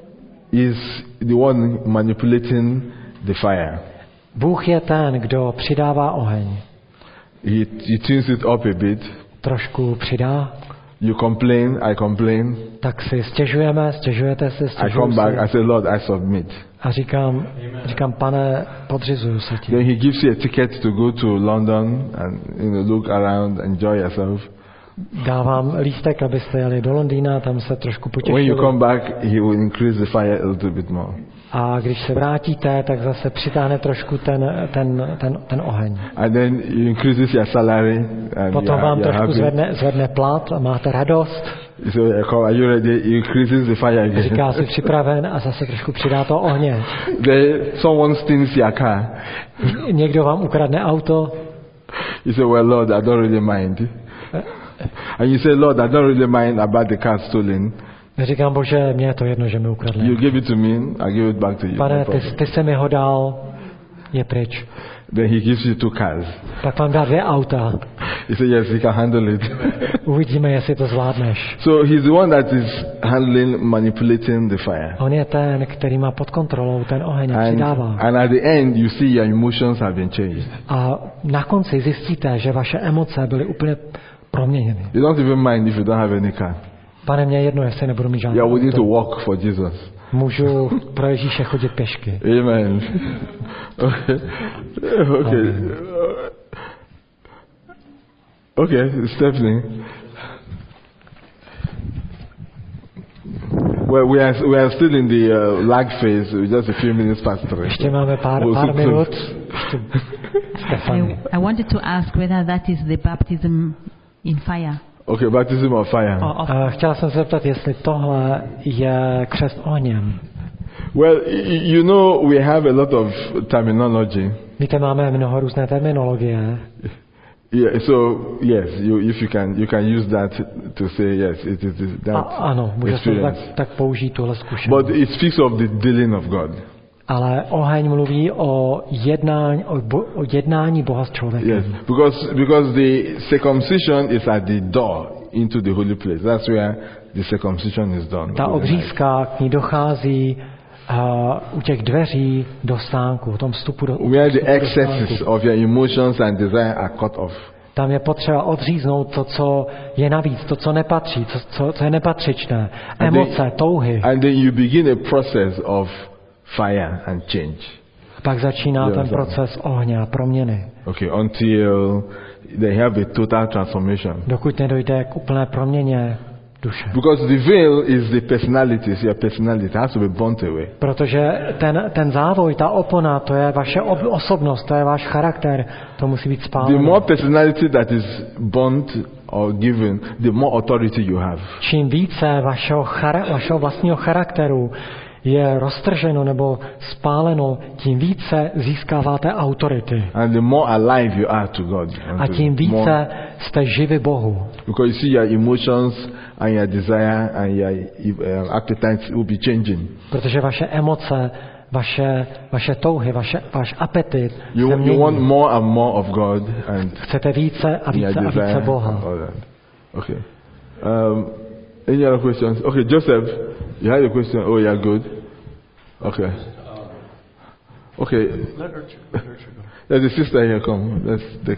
is the one manipulating the fire. Bůh je ten, kdo přidává oheň. He, he tunes it up a bit. Trošku přidá, You complain, I complain. tak si stěžujeme, stěžujete si, I stěžuju come back, I si. say, Lord, I submit. A říkám, říkám, pane, podřizuju se ti. Then he gives you a ticket to go to London and you know, look around, enjoy yourself. Dávám lístek, abyste jeli do Londýna, tam se trošku When you potěšili. come back, he will increase the fire a little bit more. A když se vrátíte, tak zase přitáhne trošku ten, ten, ten, ten oheň. And then he increases your salary and Potom you're, vám you're trošku happy. zvedne, zvedne plat a máte radost. So, come, are you ready? He increases the fire again. Říká si připraven a zase trošku přidá to ohně. Then someone steals your car. Někdo vám ukradne auto. You say, well, Lord, I don't really mind. And you say, Lord, I don't really mind about the car stolen. Říkám, Bože, mně je to jedno, že mi You ukradne. give it to me, I give it back to you. Pane, No ty, problem. ty se mi ho dal, je pryč. Then he gives you two cars. Pak vám dá dvě auta. He says, yes, he can handle it. Uvidíme, jestli to zvládneš. So he's the one that is handling, manipulating the fire. On je ten, který má pod kontrolou ten oheň a And, přidává. and at the end, you see your emotions have been changed. A na konci zjistíte, že vaše emoce byly úplně proměněny. You don't even mind if you don't have any car. Pane, mě je jedno, jestli nebudu mít žádný You're willing to auto. walk for Jesus. Můžu pro Ježíše chodit pěšky. Amen. Okay. Okay. Okay, Stephanie. Well, we are we are still in the uh, lag phase. We're just a few minutes past three. Ještě máme pár, We'll pár soon minut. close. Ještě Stefan. I, I wanted to ask whether that is the baptism in fire. Okay, baptism of fire. Or of, A chtěla jsem se zeptat, jestli tohle je křest ohněm. Well, y- you know, we have a lot of terminology. Víte, máme mnoho různé terminologie. Yeah, so yes, you, if you can, you can use that to say yes, it is A, that ano, může se tak, experience. tak použít tuhle zkušenost. But it speaks of the dealing of God. Ale oheň mluví o jednání, o, bo, o jednání Boha s člověkem. Yes, because because the circumcision is at the door into the holy place. That's where the circumcision is done. Ta obřízka k ní dochází uh, u těch dveří do stánku, v tom vstupu do, Where the vstupu do excesses stánku. of your emotions and desire are cut off. Tam je potřeba odříznout to, co je navíc, to, co nepatří, co, co, co je nepatřičné. Emoce, touhy. And then you begin a process of fire and change. Pak začíná Yes, ten sir. proces ohně a proměny. Okay, until they have a total transformation. Dokud nedojde k úplné proměně duše. Because the veil is the personality, it's your personality. It has to be burnt away. Protože ten, ten závoj, ta opona, to je vaše ob- osobnost, to je váš charakter, to musí být The spáleno. more personality that is burnt or given, the more authority you have. Čím více vašeho, chara- vašeho vlastního charakteru je roztrženo nebo spáleno, tím více získáváte autority. And the more alive you are to God. A tím více jste živi Bohu. Because you see your emotions and your desire and your uh, appetites will be changing. Protože vaše emoce, vaše, vaše touhy, vaše, váš apetit se You, you mění. want more and more of God and Chcete více a your více a desire více and Boha. all that. Okay. Um, any other questions? Okay, Joseph, you had a question. Oh, yeah, good. Okay. Okay. There's a sister here. Come. Let's take.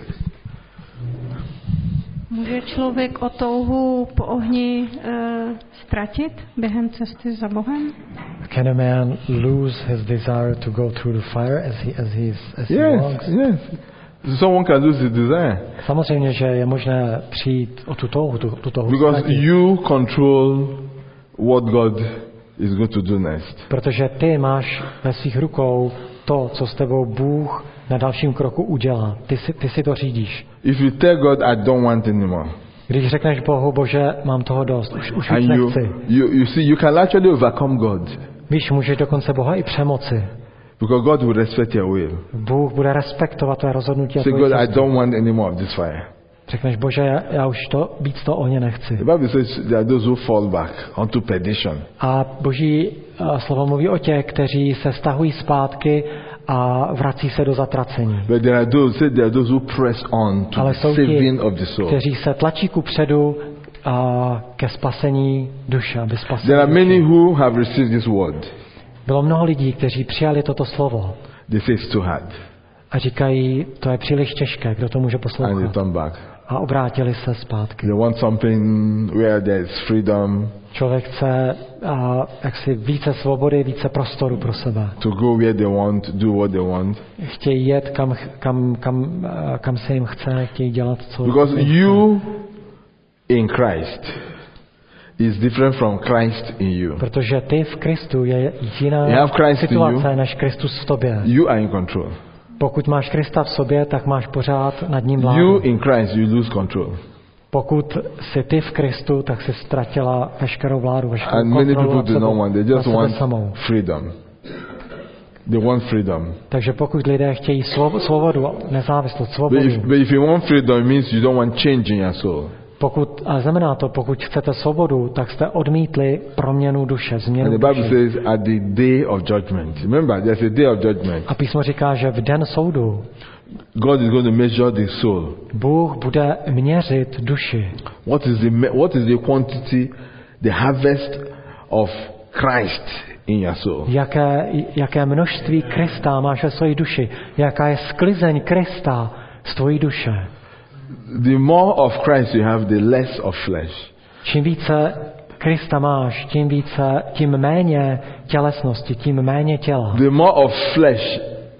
Může člověk o touhu po ohni uh, ztratit během cesty za Bohem? Can a man lose his desire to go through the fire as he as he's as he Yes, walks? yes. Someone can lose his desire Samozřejmě, že je možné přijít o tu touhu, tu, tu touhu because ztratit. you control what God is going to do next. Protože ty máš ve svých rukou to, co s tebou Bůh na dalším kroku udělá. Ty si, ty si to řídíš. If you tell God, I don't want anymore, Když řekneš Bohu, Bože, mám toho dost, už, už and víc you, nechci. you, you see, you can actually overcome God Víš, můžeš dokonce Boha i přemoci. because God will respect your will. Bůh bude respektovat tvé rozhodnutí a Say, tvoji God, I cestu. don't want any more of this fire. Řekneš, Bože, já, já už to, víc to ohně nechci. The Bible says there are those who fall back unto perdition. A Boží uh, slovo mluví o těch, kteří se stahují zpátky a vrací se do zatracení. But there are those, say there are those who press on to Ale the jsou ti, saving of the soul. kteří se tlačí ku předu a ke spasení duše, aby spasili There are duši. many who have received this word. Bylo mnoho lidí, kteří přijali toto slovo They say it's too hard, a říkají, to je příliš těžké, kdo to může and they poslouchat. turn back. A obrátili se zpátky. They want something where there is freedom Člověk chce a, jaksi více svobody, více prostoru pro sebe. to go where they want, do what they want. Chtějí jet kam, kam, kam, a, kam se jim chce, chtějí dělat, co Because jim chce. you in Christ is different from Christ in you. Protože ty v Kristu je jiná You have Christ in situace you. než Kristus v tobě. You are in control. Pokud máš Krista v sobě, tak máš pořád nad ním You vládu. in Christ, you lose control. Pokud jsi ty v Kristu, tak jsi ztratila veškerou vládu, veškerou And many kontrolu people nad do sebou, not want. They nad just sebe want samou. freedom. They want freedom. Takže pokud lidé chtějí svob- svobodu, nezávislost, But svobodu, if, but if you want freedom, it means you don't want change in your soul. pokud, a znamená to, pokud chcete svobodu, tak jste odmítli proměnu duše, And změnu the Bible duše. says at the day of judgment. Remember, there's a day of judgment. A písmo říká, že v den soudu God is going to measure the soul. Bůh bude měřit duši. What is the me- what is the quantity, the harvest of Christ in your soul? Jaké, jaké množství Krista máš ve své duši? Jaká je sklizeň Krista z tvojí duše? The more of Christ you have, the less of flesh. Čím více Krista máš, tím více, tím méně tělesnosti, tím méně těla. The more of flesh,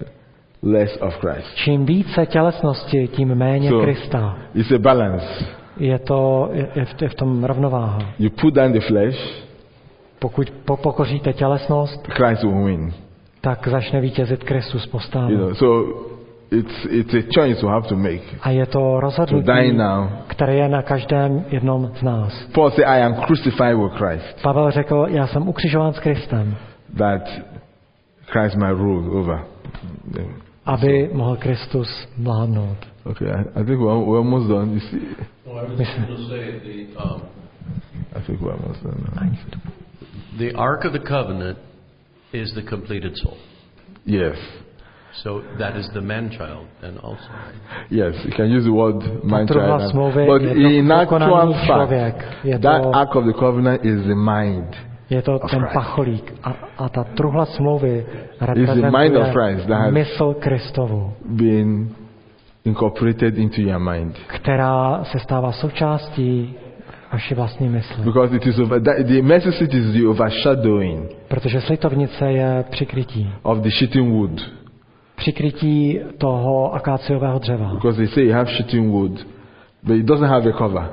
less of Christ. Čím více tělesnosti, tím méně So, Krista. it's a balance. Je to je, je, v, je v tom rovnováha. You put down the flesh, Pokud po, pokoříte tělesnost, Christ will win. tak začne vítězit Kristus postává. You know, so it's it's a choice you have to make. A je to To die rozhodnutí, now. které je na každém jednom z nás. Paul said, I am crucified with Christ, Pavel řekl, já jsem ukřižován s Kristem, that Christ might rule over them. aby mohl Kristus vládnout. Okay, I, I think we're, we're almost done. You see, Well, I was Listen. going to say the um, I think we're almost done now. the Ark of the Covenant is the completed soul. Yes, So that is the man-child, and also. yes, you can use the word mind truhla child, smlouvy but je in do- actual dokonalý fact, člověk. Je that to, ark of the covenant is the mind. je to of ten Christ. pacholík. A, a ta truhla smlouvy mind of reprezentuje Christ that has- mysl Kristovu, Being incorporated into your mind, která se stává součástí vaší vlastní mysli. because it is over that, the mercy seat is the overshadowing Protože slitovnice je přikrytí of the shitting wood. přikrytí toho akáciového dřeva. Because they say you have shitting wood, but it doesn't have a cover.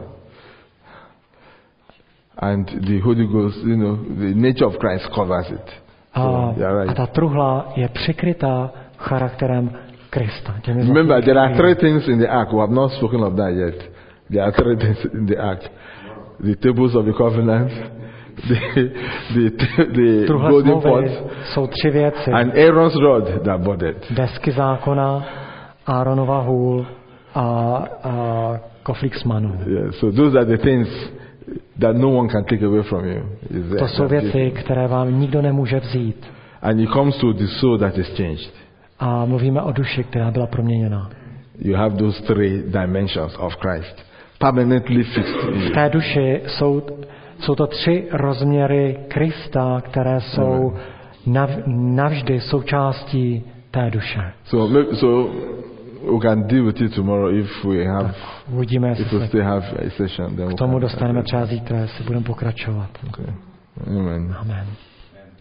And the Holy Ghost, you know, the nature of Christ covers it. A, So, you're right. a ta truhla je přikrytá charakterem Krista. Remember, there are three things in the ark. We have not spoken of that yet. There are three things in the ark: the tables of the covenant, the the, the golden pot, jsou tři věci. and Aaron's rod that budded. Desky zákona, Áronova hůl a, a koflík s manou. Yeah, so those are the things that no one can take away from you. Is To jsou věci, které vám nikdo nemůže vzít. And it comes to the soul that is changed. A mluvíme o duši, která byla proměněna. You have those three dimensions of Christ permanently fixed in V you. té duši jsou, jsou to tři rozměry Krista, které jsou nav, navždy součástí té duše. So, maybe- so we can deal with it tomorrow if we have, Uvidíme, if jestli we se still have a session. Then k we tomu can- dostaneme třeba zítra, jestli budeme pokračovat. Okay. Amen. Amen.